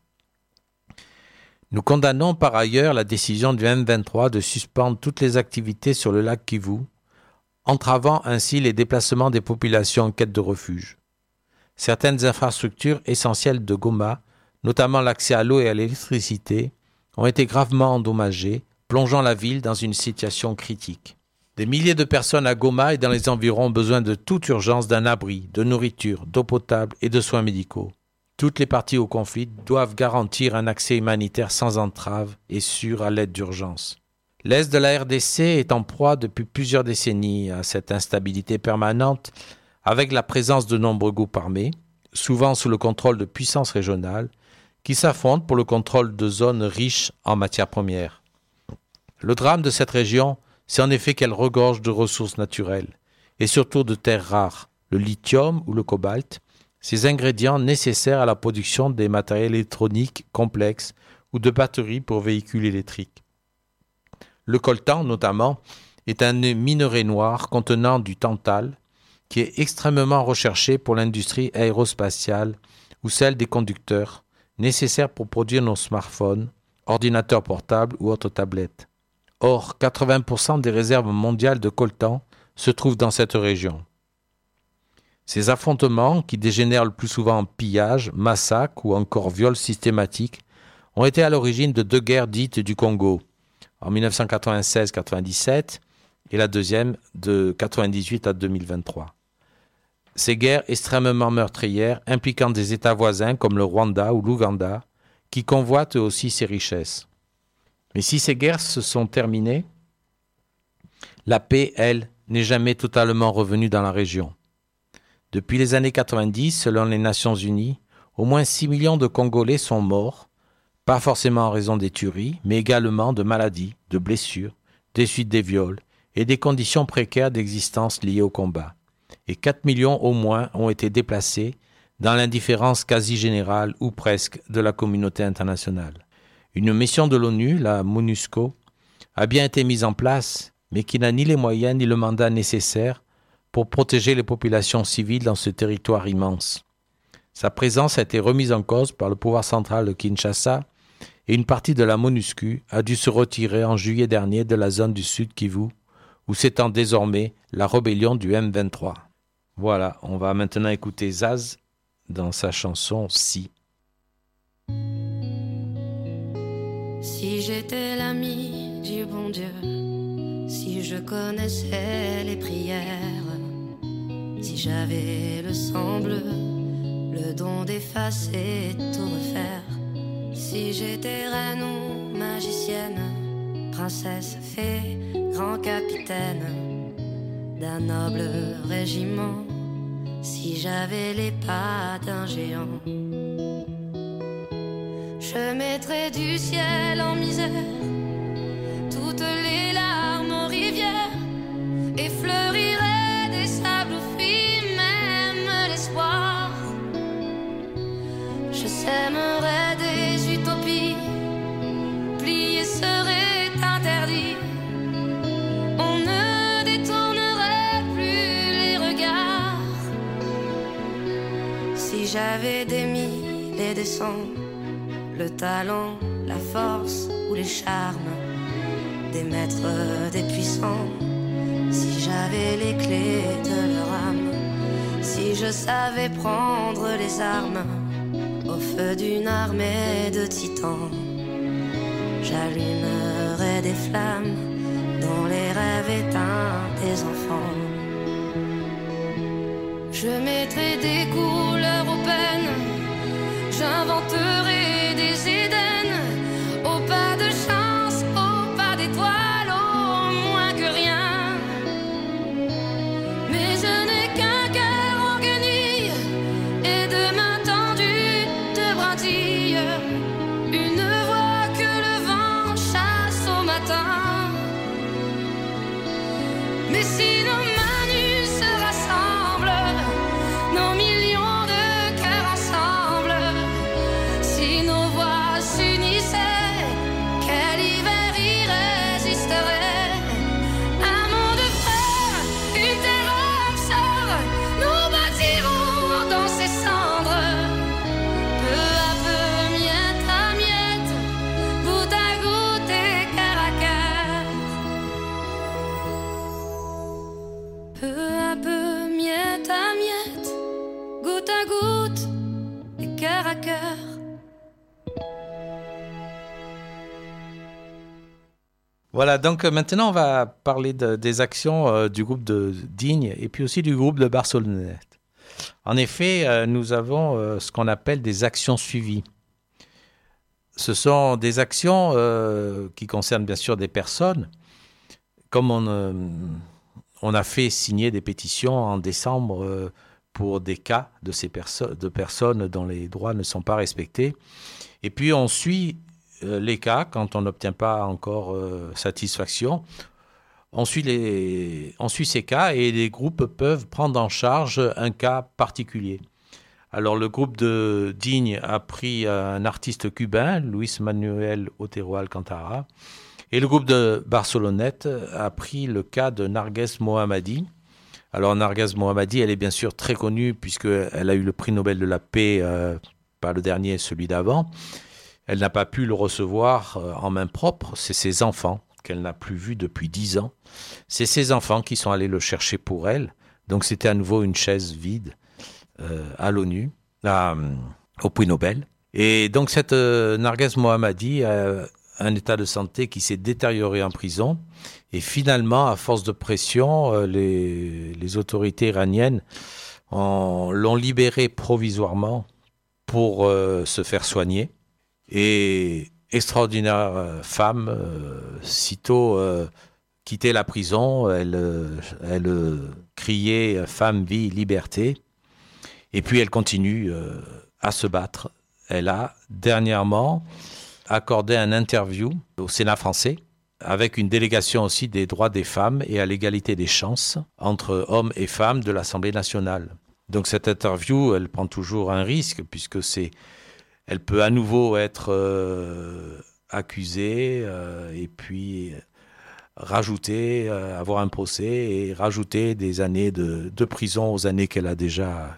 Nous condamnons par ailleurs la décision du M23 de suspendre toutes les activités sur le lac Kivu, entravant ainsi les déplacements des populations en quête de refuge. Certaines infrastructures essentielles de Goma, notamment l'accès à l'eau et à l'électricité, ont été gravement endommagées, plongeant la ville dans une situation critique. Des milliers de personnes à Goma et dans les environs ont besoin de toute urgence d'un abri, de nourriture, d'eau potable et de soins médicaux. Toutes les parties au conflit doivent garantir un accès humanitaire sans entrave et sûr à l'aide d'urgence. L'Est de la RDC est en proie depuis plusieurs décennies à cette instabilité permanente avec la présence de nombreux groupes armés, souvent sous le contrôle de puissances régionales, qui s'affrontent pour le contrôle de zones riches en matières premières. Le drame de cette région, c'est en effet qu'elle regorge de ressources naturelles, et surtout de terres rares, le lithium ou le cobalt, ces ingrédients nécessaires à la production des matériels électroniques complexes ou de batteries pour véhicules électriques. Le coltan, notamment, est un minerai noir contenant du tantale, qui est extrêmement recherché pour l'industrie aérospatiale ou celle des conducteurs, nécessaires pour produire nos smartphones, ordinateurs portables ou autres tablettes. Or, 80% des réserves mondiales de coltan se trouvent dans cette région. Ces affrontements, qui dégénèrent le plus souvent en pillage, massacres ou encore viols systématiques, ont été à l'origine de deux guerres dites du Congo, en 1996-97 et la deuxième de 1998 à 2023. Ces guerres extrêmement meurtrières impliquant des États voisins comme le Rwanda ou l'Ouganda, qui convoitent aussi ces richesses. Mais si ces guerres se sont terminées, la paix, elle, n'est jamais totalement revenue dans la région. Depuis les années 90, selon les Nations Unies, au moins 6 millions de Congolais sont morts, pas forcément en raison des tueries, mais également de maladies, de blessures, des suites des viols et des conditions précaires d'existence liées au combat. Et 4 millions au moins ont été déplacés dans l'indifférence quasi générale ou presque de la communauté internationale. Une mission de l'ONU, la MONUSCO, a bien été mise en place, mais qui n'a ni les moyens ni le mandat nécessaire pour protéger les populations civiles dans ce territoire immense. Sa présence a été remise en cause par le pouvoir central de Kinshasa et une partie de la MONUSCO a dû se retirer en juillet dernier de la zone du Sud Kivu, où s'étend désormais la rébellion du M23. Voilà, on va maintenant écouter Zaz dans sa chanson « Si ». Si j'étais l'ami du bon Dieu, si je connaissais les prières, si j'avais le sang bleu, le don d'effacer, tout refaire, si j'étais reine ou magicienne, princesse, fée, grand capitaine d'un noble régiment, si j'avais les pas d'un géant, je mettrais du ciel en misère toutes les larmes aux rivières et fleurirais des sables où fuit même l'espoir. Je sèmerais des utopies, plier serait interdit. On ne détournerait plus les regards. Si j'avais des mille et des cents, le talent, la force ou les charmes des maîtres, des puissants, si j'avais les clés de leur âme, si je savais prendre les armes au feu d'une armée de titans, j'allumerais des flammes dans les rêves éteints des enfants. Je mettrais des couleurs aux peines, j'inventerais des Éden, au pas de chance, au pas d'étoiles, au moins que rien. Mais je n'ai qu'un cœur en guenille et de mains tendues de brindilles, une voix que le vent chasse au matin. Mais si nos mains nues se rassemblent, nos millions de cœurs ensemble, si nos voix s'unissaient, quel hiver irrésisterait. Un monde frère, une terre âme sœur, nous bâtirons dans ces cendres, peu à peu, miette à miette, goutte à goutte et cœur à cœur. Peu à peu, miette à miette, goutte à goutte et cœur à cœur. Voilà, donc maintenant on va parler des actions du groupe de Digne et puis aussi du groupe de Barcelonnette. En effet, nous avons ce qu'on appelle des actions suivies. Ce sont des actions qui concernent bien sûr des personnes, comme on a fait signer des pétitions en décembre pour des cas de personnes dont les droits ne sont pas respectés. Et puis on suit les cas quand on n'obtient pas encore satisfaction. On suit ces cas et les groupes peuvent prendre en charge un cas particulier. Alors le groupe de Digne a pris un artiste cubain, Luis Manuel Otero Alcantara, et le groupe de Barcelonnette a pris le cas de Narges Mohammadi. Alors Narges Mohammadi, elle est bien sûr très connue puisqu'elle a eu le prix Nobel de la paix, pas le dernier, celui d'avant. Elle n'a pas pu le recevoir en main propre, c'est ses enfants qu'elle n'a plus vus depuis 10 ans. C'est ses enfants qui sont allés le chercher pour elle. Donc c'était à nouveau une chaise vide à l'ONU, au prix Nobel. Et donc cette Narges Mohammadi a un état de santé qui s'est détérioré en prison. Et finalement, à force de pression, les autorités iraniennes l'ont libérée provisoirement pour se faire soigner. Et extraordinaire femme, sitôt quittée la prison, elle criait « femme, vie, liberté ». Et puis elle continue à se battre. Elle a dernièrement accordé un interview au Sénat français avec une délégation aussi des droits des femmes et à l'égalité des chances entre hommes et femmes de l'Assemblée nationale. Donc cette interview, elle prend toujours un risque puisque elle peut à nouveau être accusée et puis rajouter, avoir un procès et rajouter des années de prison aux années qu'elle a déjà.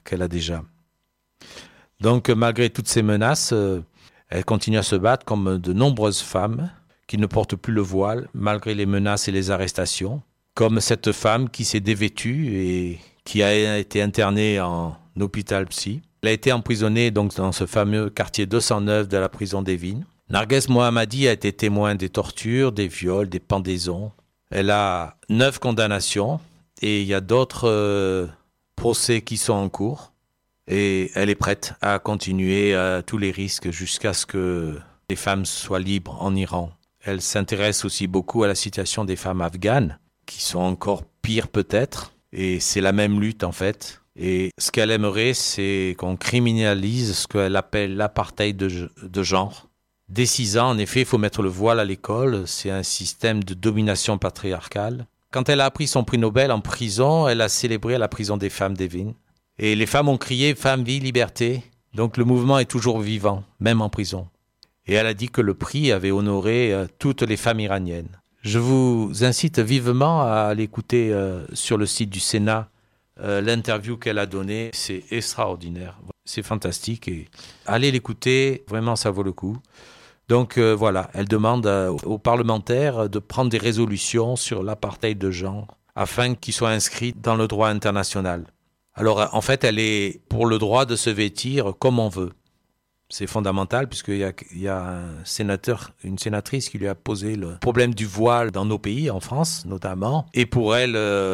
Donc malgré toutes ces menaces, elle continue à se battre comme de nombreuses femmes qui ne portent plus le voile malgré les menaces et les arrestations, comme cette femme qui s'est dévêtue et qui a été internée en hôpital psy. Elle a été emprisonnée donc, dans ce fameux quartier 209 de la prison d'Evin. Narges Mohammadi a été témoin des tortures, des viols, des pendaisons. Elle a 9 condamnations et il y a d'autres procès qui sont en cours. Et elle est prête à continuer tous les risques jusqu'à ce que les femmes soient libres en Iran. Elle s'intéresse aussi beaucoup à la situation des femmes afghanes, qui sont encore pires peut-être. Et c'est la même lutte en fait. Et ce qu'elle aimerait, c'est qu'on criminalise ce qu'elle appelle l'apartheid de genre. Dès 6 ans, en effet, il faut mettre le voile à l'école. C'est un système de domination patriarcale. Quand elle a appris son prix Nobel en prison, elle a célébré à la prison des femmes d'Evin. Et les femmes ont crié « Femme, vie, liberté ». Donc le mouvement est toujours vivant, même en prison. Et elle a dit que le prix avait honoré toutes les femmes iraniennes. Je vous incite vivement à aller écouter sur le site du Sénat l'interview qu'elle a donnée. C'est extraordinaire, c'est fantastique. Et allez l'écouter, vraiment ça vaut le coup. Donc voilà, elle demande aux parlementaires de prendre des résolutions sur l'apartheid de genre afin qu'ils soient inscrits dans le droit international. Alors, en fait, elle est pour le droit de se vêtir comme on veut. C'est fondamental puisqu'il y a un sénateur, une sénatrice qui lui a posé le problème du voile dans nos pays, en France notamment. Et pour elle,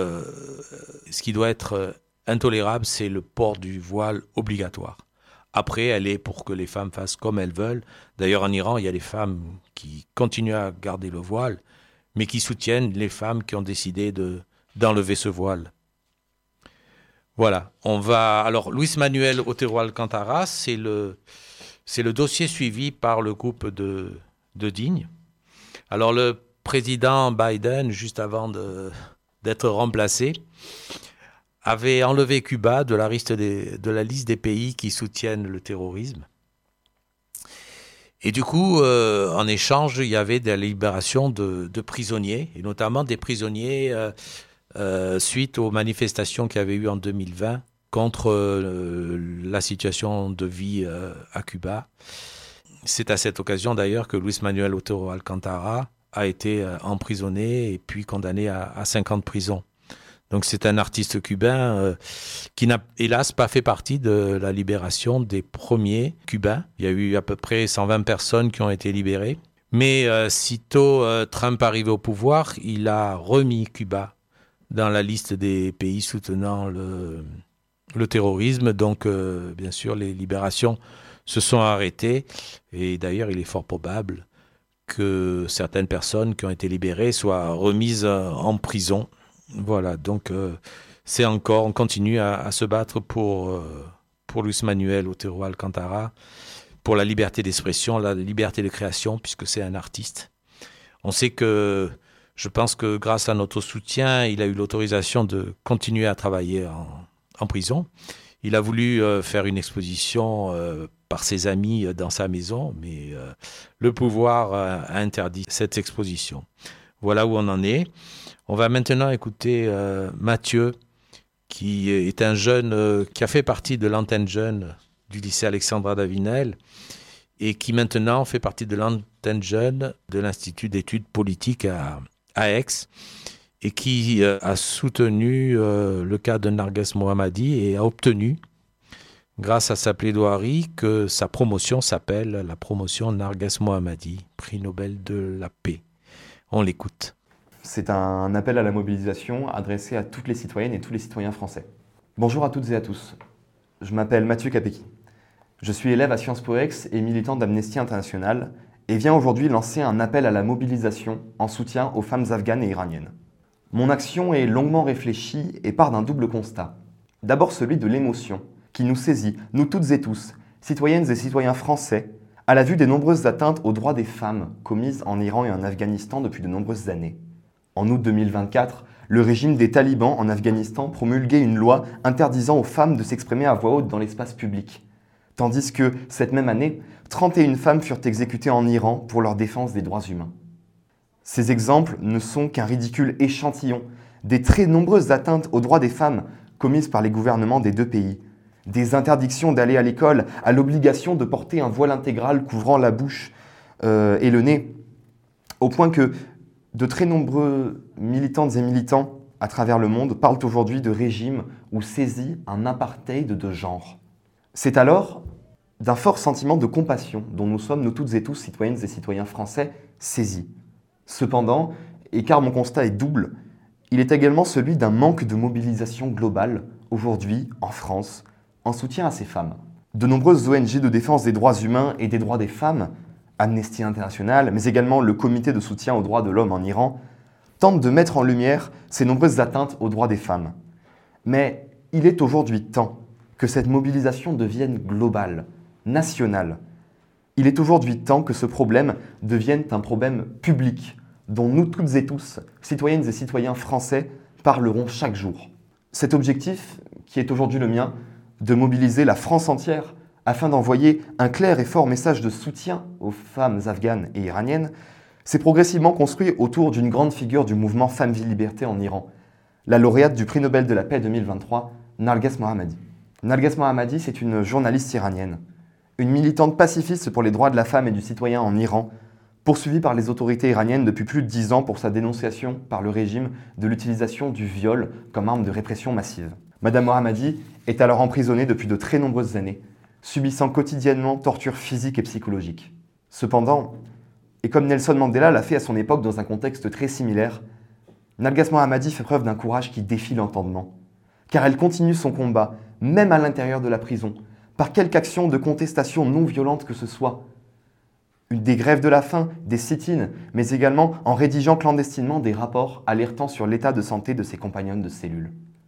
ce qui doit être intolérable, c'est le port du voile obligatoire. Après, elle est pour que les femmes fassent comme elles veulent. D'ailleurs, en Iran, il y a des femmes qui continuent à garder le voile, mais qui soutiennent les femmes qui ont décidé d'enlever ce voile. Voilà, alors Luis Manuel Otero Alcántara, c'est le dossier suivi par le groupe de Digne. Alors le président Biden, juste avant d'être remplacé, avait enlevé Cuba de la liste des pays qui soutiennent le terrorisme. Et du coup, en échange, il y avait des libérations de prisonniers, et notamment des prisonniers suite aux manifestations qu'il y avait eu en 2020 contre la situation de vie à Cuba. C'est à cette occasion d'ailleurs que Luis Manuel Otero Alcántara a été emprisonné et puis condamné à 5 ans de prison. Donc c'est un artiste cubain qui n'a hélas pas fait partie de la libération des premiers Cubains. Il y a eu à peu près 120 personnes qui ont été libérées. Mais sitôt Trump arrivé au pouvoir, il a remis Cuba dans la liste des pays soutenant le terrorisme. Donc, bien sûr, les libérations se sont arrêtées. Et d'ailleurs, il est fort probable que certaines personnes qui ont été libérées soient remises en prison. Voilà, donc on continue à se battre pour Luis Manuel Otero Alcántara, pour la liberté d'expression, la liberté de création, puisque c'est un artiste. On sait que je pense que grâce à notre soutien, il a eu l'autorisation de continuer à travailler en prison. Il a voulu faire une exposition par ses amis dans sa maison, mais le pouvoir a interdit cette exposition. Voilà où on en est. On va maintenant écouter Mathieu, qui est un jeune qui a fait partie de l'antenne jeune du lycée Alexandra d'Avinel et qui maintenant fait partie de l'antenne jeune de l'Institut d'études politiques à Aix, et qui a soutenu le cas de Narges Mohammadi et a obtenu, grâce à sa plaidoirie, que sa promotion s'appelle la promotion Narges Mohammadi, prix Nobel de la paix. On l'écoute. C'est un appel à la mobilisation adressé à toutes les citoyennes et tous les citoyens français. Bonjour à toutes et à tous. Je m'appelle Mathieu Capecchi. Je suis élève à Sciences Po Aix et militant d'Amnesty International, et vient aujourd'hui lancer un appel à la mobilisation en soutien aux femmes afghanes et iraniennes. Mon action est longuement réfléchie et part d'un double constat. D'abord celui de l'émotion qui nous saisit, nous toutes et tous, citoyennes et citoyens français, à la vue des nombreuses atteintes aux droits des femmes commises en Iran et en Afghanistan depuis de nombreuses années. En août 2024, le régime des talibans en Afghanistan promulguait une loi interdisant aux femmes de s'exprimer à voix haute dans l'espace public. Tandis que, cette même année, 31 femmes furent exécutées en Iran pour leur défense des droits humains. Ces exemples ne sont qu'un ridicule échantillon des très nombreuses atteintes aux droits des femmes commises par les gouvernements des deux pays. Des interdictions d'aller à l'école, à l'obligation de porter un voile intégral couvrant la bouche et le nez, au point que de très nombreux militantes et militants à travers le monde parlent aujourd'hui de régime où saisit un apartheid de genre. C'est alors d'un fort sentiment de compassion dont nous sommes, nous toutes et tous, citoyennes et citoyens français, saisis. Cependant, et car mon constat est double, il est également celui d'un manque de mobilisation globale, aujourd'hui, en France, en soutien à ces femmes. De nombreuses ONG de défense des droits humains et des droits des femmes, Amnesty International, mais également le Comité de soutien aux droits de l'homme en Iran, tentent de mettre en lumière ces nombreuses atteintes aux droits des femmes. Mais il est aujourd'hui temps que cette mobilisation devienne globale, nationale. Il est aujourd'hui temps que ce problème devienne un problème public, dont nous toutes et tous, citoyennes et citoyens français, parlerons chaque jour. Cet objectif, qui est aujourd'hui le mien, de mobiliser la France entière afin d'envoyer un clair et fort message de soutien aux femmes afghanes et iraniennes, s'est progressivement construit autour d'une grande figure du mouvement Femmes, Vie, Liberté en Iran, la lauréate du prix Nobel de la paix 2023, Narges Mohammadi. Narges Mohammadi, c'est une journaliste iranienne, une militante pacifiste pour les droits de la femme et du citoyen en Iran, poursuivie par les autorités iraniennes depuis plus de 10 ans pour sa dénonciation par le régime de l'utilisation du viol comme arme de répression massive. Madame Mohammadi est alors emprisonnée depuis de très nombreuses années, subissant quotidiennement tortures physiques et psychologiques. Cependant, et comme Nelson Mandela l'a fait à son époque dans un contexte très similaire, Narges Mohammadi fait preuve d'un courage qui défie l'entendement, car elle continue son combat, même à l'intérieur de la prison, par quelque action de contestation non violente que ce soit. Des grèves de la faim, des sit-ins, mais également en rédigeant clandestinement des rapports alertant sur l'état de santé de ses compagnonnes de cellule.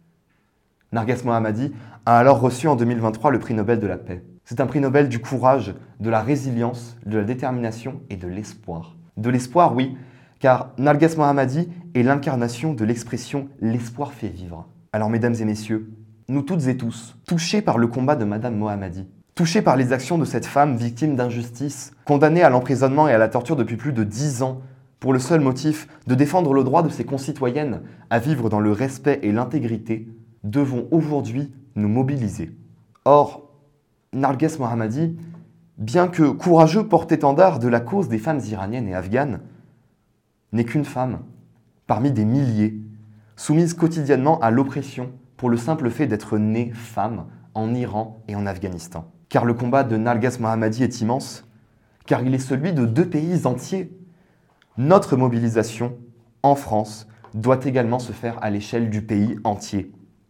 Narges Mohammadi a alors reçu en 2023 le prix Nobel de la paix. C'est un prix Nobel du courage, de la résilience, de la détermination et de l'espoir. De l'espoir, oui, car Narges Mohammadi est l'incarnation de l'expression « l'espoir fait vivre ». Alors mesdames et messieurs, nous toutes et tous, touchés par le combat de Madame Mohammadi, touchés par les actions de cette femme victime d'injustice, condamnée à l'emprisonnement et à la torture depuis plus de 10 ans, pour le seul motif de défendre le droit de ses concitoyennes à vivre dans le respect et l'intégrité, devons aujourd'hui nous mobiliser. Or, Narges Mohammadi, bien que courageux porte-étendard de la cause des femmes iraniennes et afghanes, n'est qu'une femme, parmi des milliers, soumise quotidiennement à l'oppression pour le simple fait d'être née femme en Iran et en Afghanistan. Car le combat de Narges Mohammadi est immense, car il est celui de 2 pays entiers. Notre mobilisation, en France, doit également se faire à l'échelle du pays entier.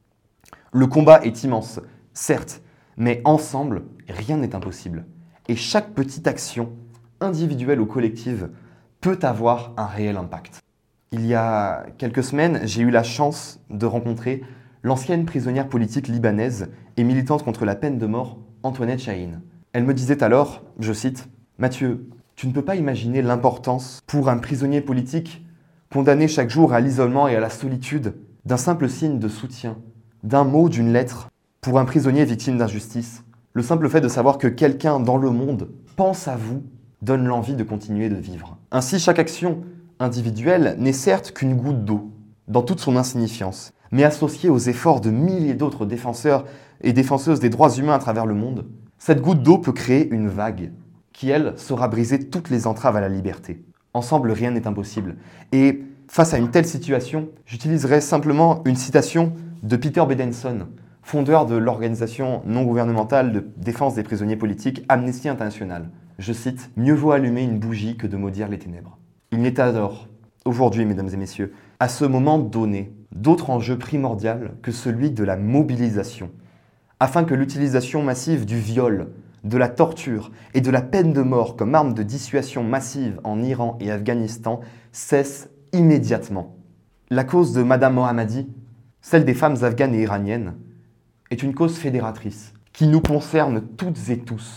Le combat est immense, certes, mais ensemble, rien n'est impossible. Et chaque petite action, individuelle ou collective, peut avoir un réel impact. Il y a quelques semaines, j'ai eu la chance de rencontrer l'ancienne prisonnière politique libanaise et militante contre la peine de mort, Antoinette Chahine. Elle me disait alors, je cite, « Mathieu, tu ne peux pas imaginer l'importance pour un prisonnier politique condamné chaque jour à l'isolement et à la solitude d'un simple signe de soutien, d'un mot, d'une lettre, pour un prisonnier victime d'injustice. Le simple fait de savoir que quelqu'un dans le monde pense à vous donne l'envie de continuer de vivre. Ainsi, chaque action individuelle n'est certes qu'une goutte d'eau, dans toute son insignifiance, mais associée aux efforts de milliers d'autres défenseurs et défenseuses des droits humains à travers le monde, cette goutte d'eau peut créer une vague qui, elle, saura briser toutes les entraves à la liberté. Ensemble, rien n'est impossible. Et face à une telle situation, j'utiliserai simplement une citation de Peter Bedenson, fondeur de l'organisation non gouvernementale de défense des prisonniers politiques Amnesty International. Je cite, « Mieux vaut allumer une bougie que de maudire les ténèbres ». Il n'est alors, aujourd'hui, mesdames et messieurs, à ce moment donné, d'autre enjeu primordial que celui de la mobilisation, afin que l'utilisation massive du viol, de la torture et de la peine de mort comme arme de dissuasion massive en Iran et Afghanistan cesse immédiatement. La cause de Madame Mohammadi, celle des femmes afghanes et iraniennes, est une cause fédératrice qui nous concerne toutes et tous,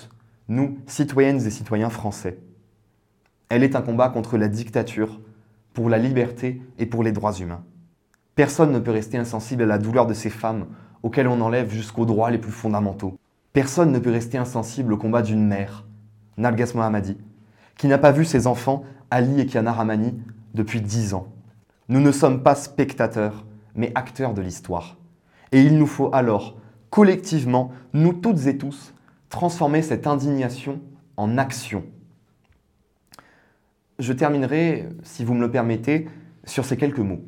nous, citoyennes et citoyens français. Elle est un combat contre la dictature, pour la liberté et pour les droits humains. Personne ne peut rester insensible à la douleur de ces femmes auxquelles on enlève jusqu'aux droits les plus fondamentaux. Personne ne peut rester insensible au combat d'une mère, Narges Mohammadi, qui n'a pas vu ses enfants, Ali et Kiana Rahmani, depuis 10 ans. Nous ne sommes pas spectateurs, mais acteurs de l'histoire. Et il nous faut alors, collectivement, nous toutes et tous, transformer cette indignation en action. Je terminerai, si vous me le permettez, sur ces quelques mots.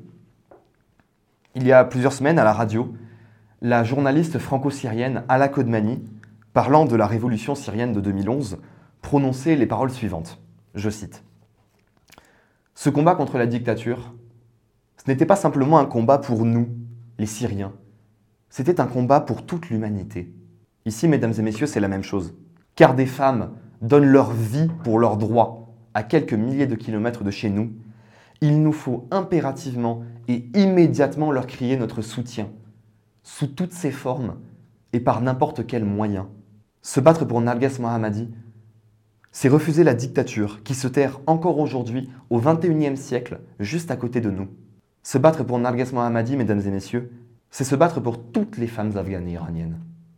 Il y a plusieurs semaines, à la radio, la journaliste franco-syrienne Ala Kodmani, parlant de la révolution syrienne de 2011, prononçait les paroles suivantes. Je cite. « Ce combat contre la dictature, ce n'était pas simplement un combat pour nous, les Syriens. C'était un combat pour toute l'humanité. Ici, mesdames et messieurs, c'est la même chose. Car des femmes donnent leur vie pour leurs droits à quelques milliers de kilomètres de chez nous. Il nous faut impérativement et immédiatement leur crier notre soutien, sous toutes ses formes et par n'importe quel moyen. Se battre pour Narges Mohammadi, c'est refuser la dictature qui se terre encore aujourd'hui au XXIe siècle, juste à côté de nous. Se battre pour Narges Mohammadi, mesdames et messieurs, c'est se battre pour toutes les femmes afghanes et iraniennes.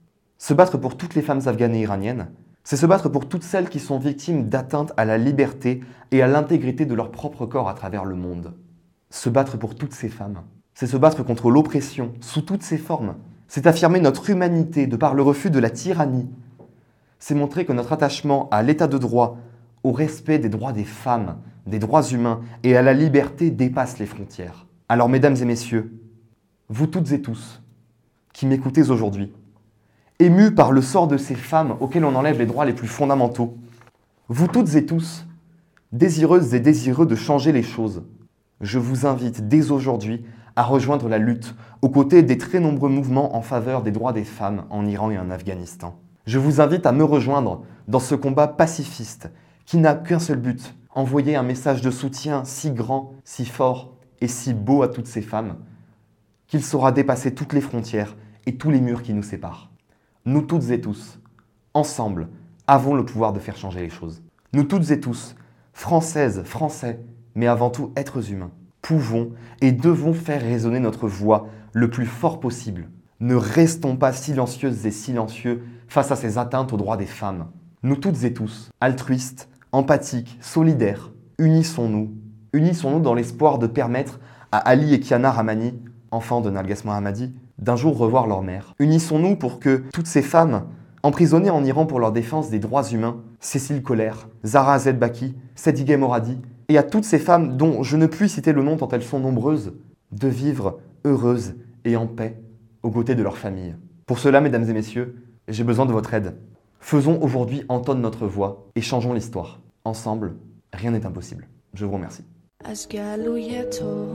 Se battre pour toutes les femmes afghanes et iraniennes, c'est se battre pour toutes celles qui sont victimes d'atteintes à la liberté et à l'intégrité de leur propre corps à travers le monde. Se battre pour toutes ces femmes, c'est se battre contre l'oppression sous toutes ses formes. C'est affirmer notre humanité de par le refus de la tyrannie. C'est montrer que notre attachement à l'état de droit, au respect des droits des femmes, des droits humains et à la liberté dépasse les frontières. Alors, mesdames et messieurs, vous toutes et tous qui m'écoutez aujourd'hui, émus par le sort de ces femmes auxquelles on enlève les droits les plus fondamentaux, vous toutes et tous, désireuses et désireux de changer les choses, je vous invite dès aujourd'hui à rejoindre la lutte aux côtés des très nombreux mouvements en faveur des droits des femmes en Iran et en Afghanistan. Je vous invite à me rejoindre dans ce combat pacifiste qui n'a qu'un seul but, envoyer un message de soutien si grand, si fort et si beau à toutes ces femmes qu'il saura dépasser toutes les frontières et tous les murs qui nous séparent. Nous toutes et tous, ensemble, avons le pouvoir de faire changer les choses. Nous toutes et tous, Françaises, Français, mais avant tout êtres humains, pouvons et devons faire résonner notre voix le plus fort possible. Ne restons pas silencieuses et silencieux face à ces atteintes aux droits des femmes. Nous toutes et tous, altruistes, empathiques, solidaires, unissons-nous. Unissons-nous dans l'espoir de permettre à Ali et Kiana Rahmani, enfants de Narges Mohammadi, d'un jour revoir leur mère. Unissons-nous pour que toutes ces femmes, emprisonnées en Iran pour leur défense des droits humains, Cécile Kohler, Zahra Azedbaki, Sedigeh Moradi, et à toutes ces femmes dont je ne puis citer le nom tant elles sont nombreuses, de vivre heureuses et en paix aux côtés de leurs familles. Pour cela, mesdames et messieurs, j'ai besoin de votre aide. Faisons aujourd'hui entendre notre voix et changeons l'histoire. Ensemble, rien n'est impossible. Je vous remercie. از گلوی تو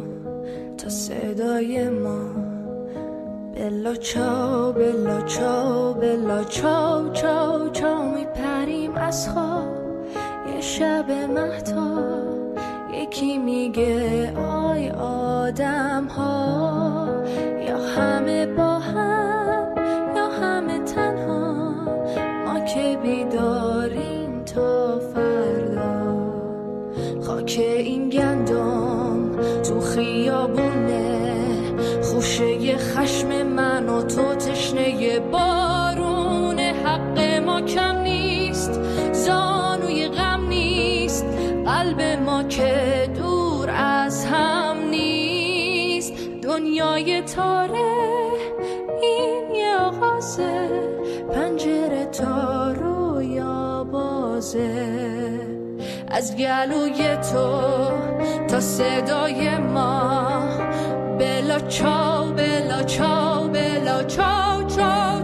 تا صدای ما بلا چاو بلا چاو بلا چاو چاو چاو میپریم از خواب یه شب مهتاب یکی میگه آی آدم ها یا همه با هم یا همه تنها ما که بیداریم تا فردا خاک این گندم تو خیابونه خوشه خشم من و تو تشنه بارون حق ما کم نیست زانوی غم نیست قلب ما که دور از هم نیست دنیای تاره این یه آغازه پنجره تا رویا بازه از گلوی تو تا صدای ما بلا چاو بلا چاو بلا چاو چاو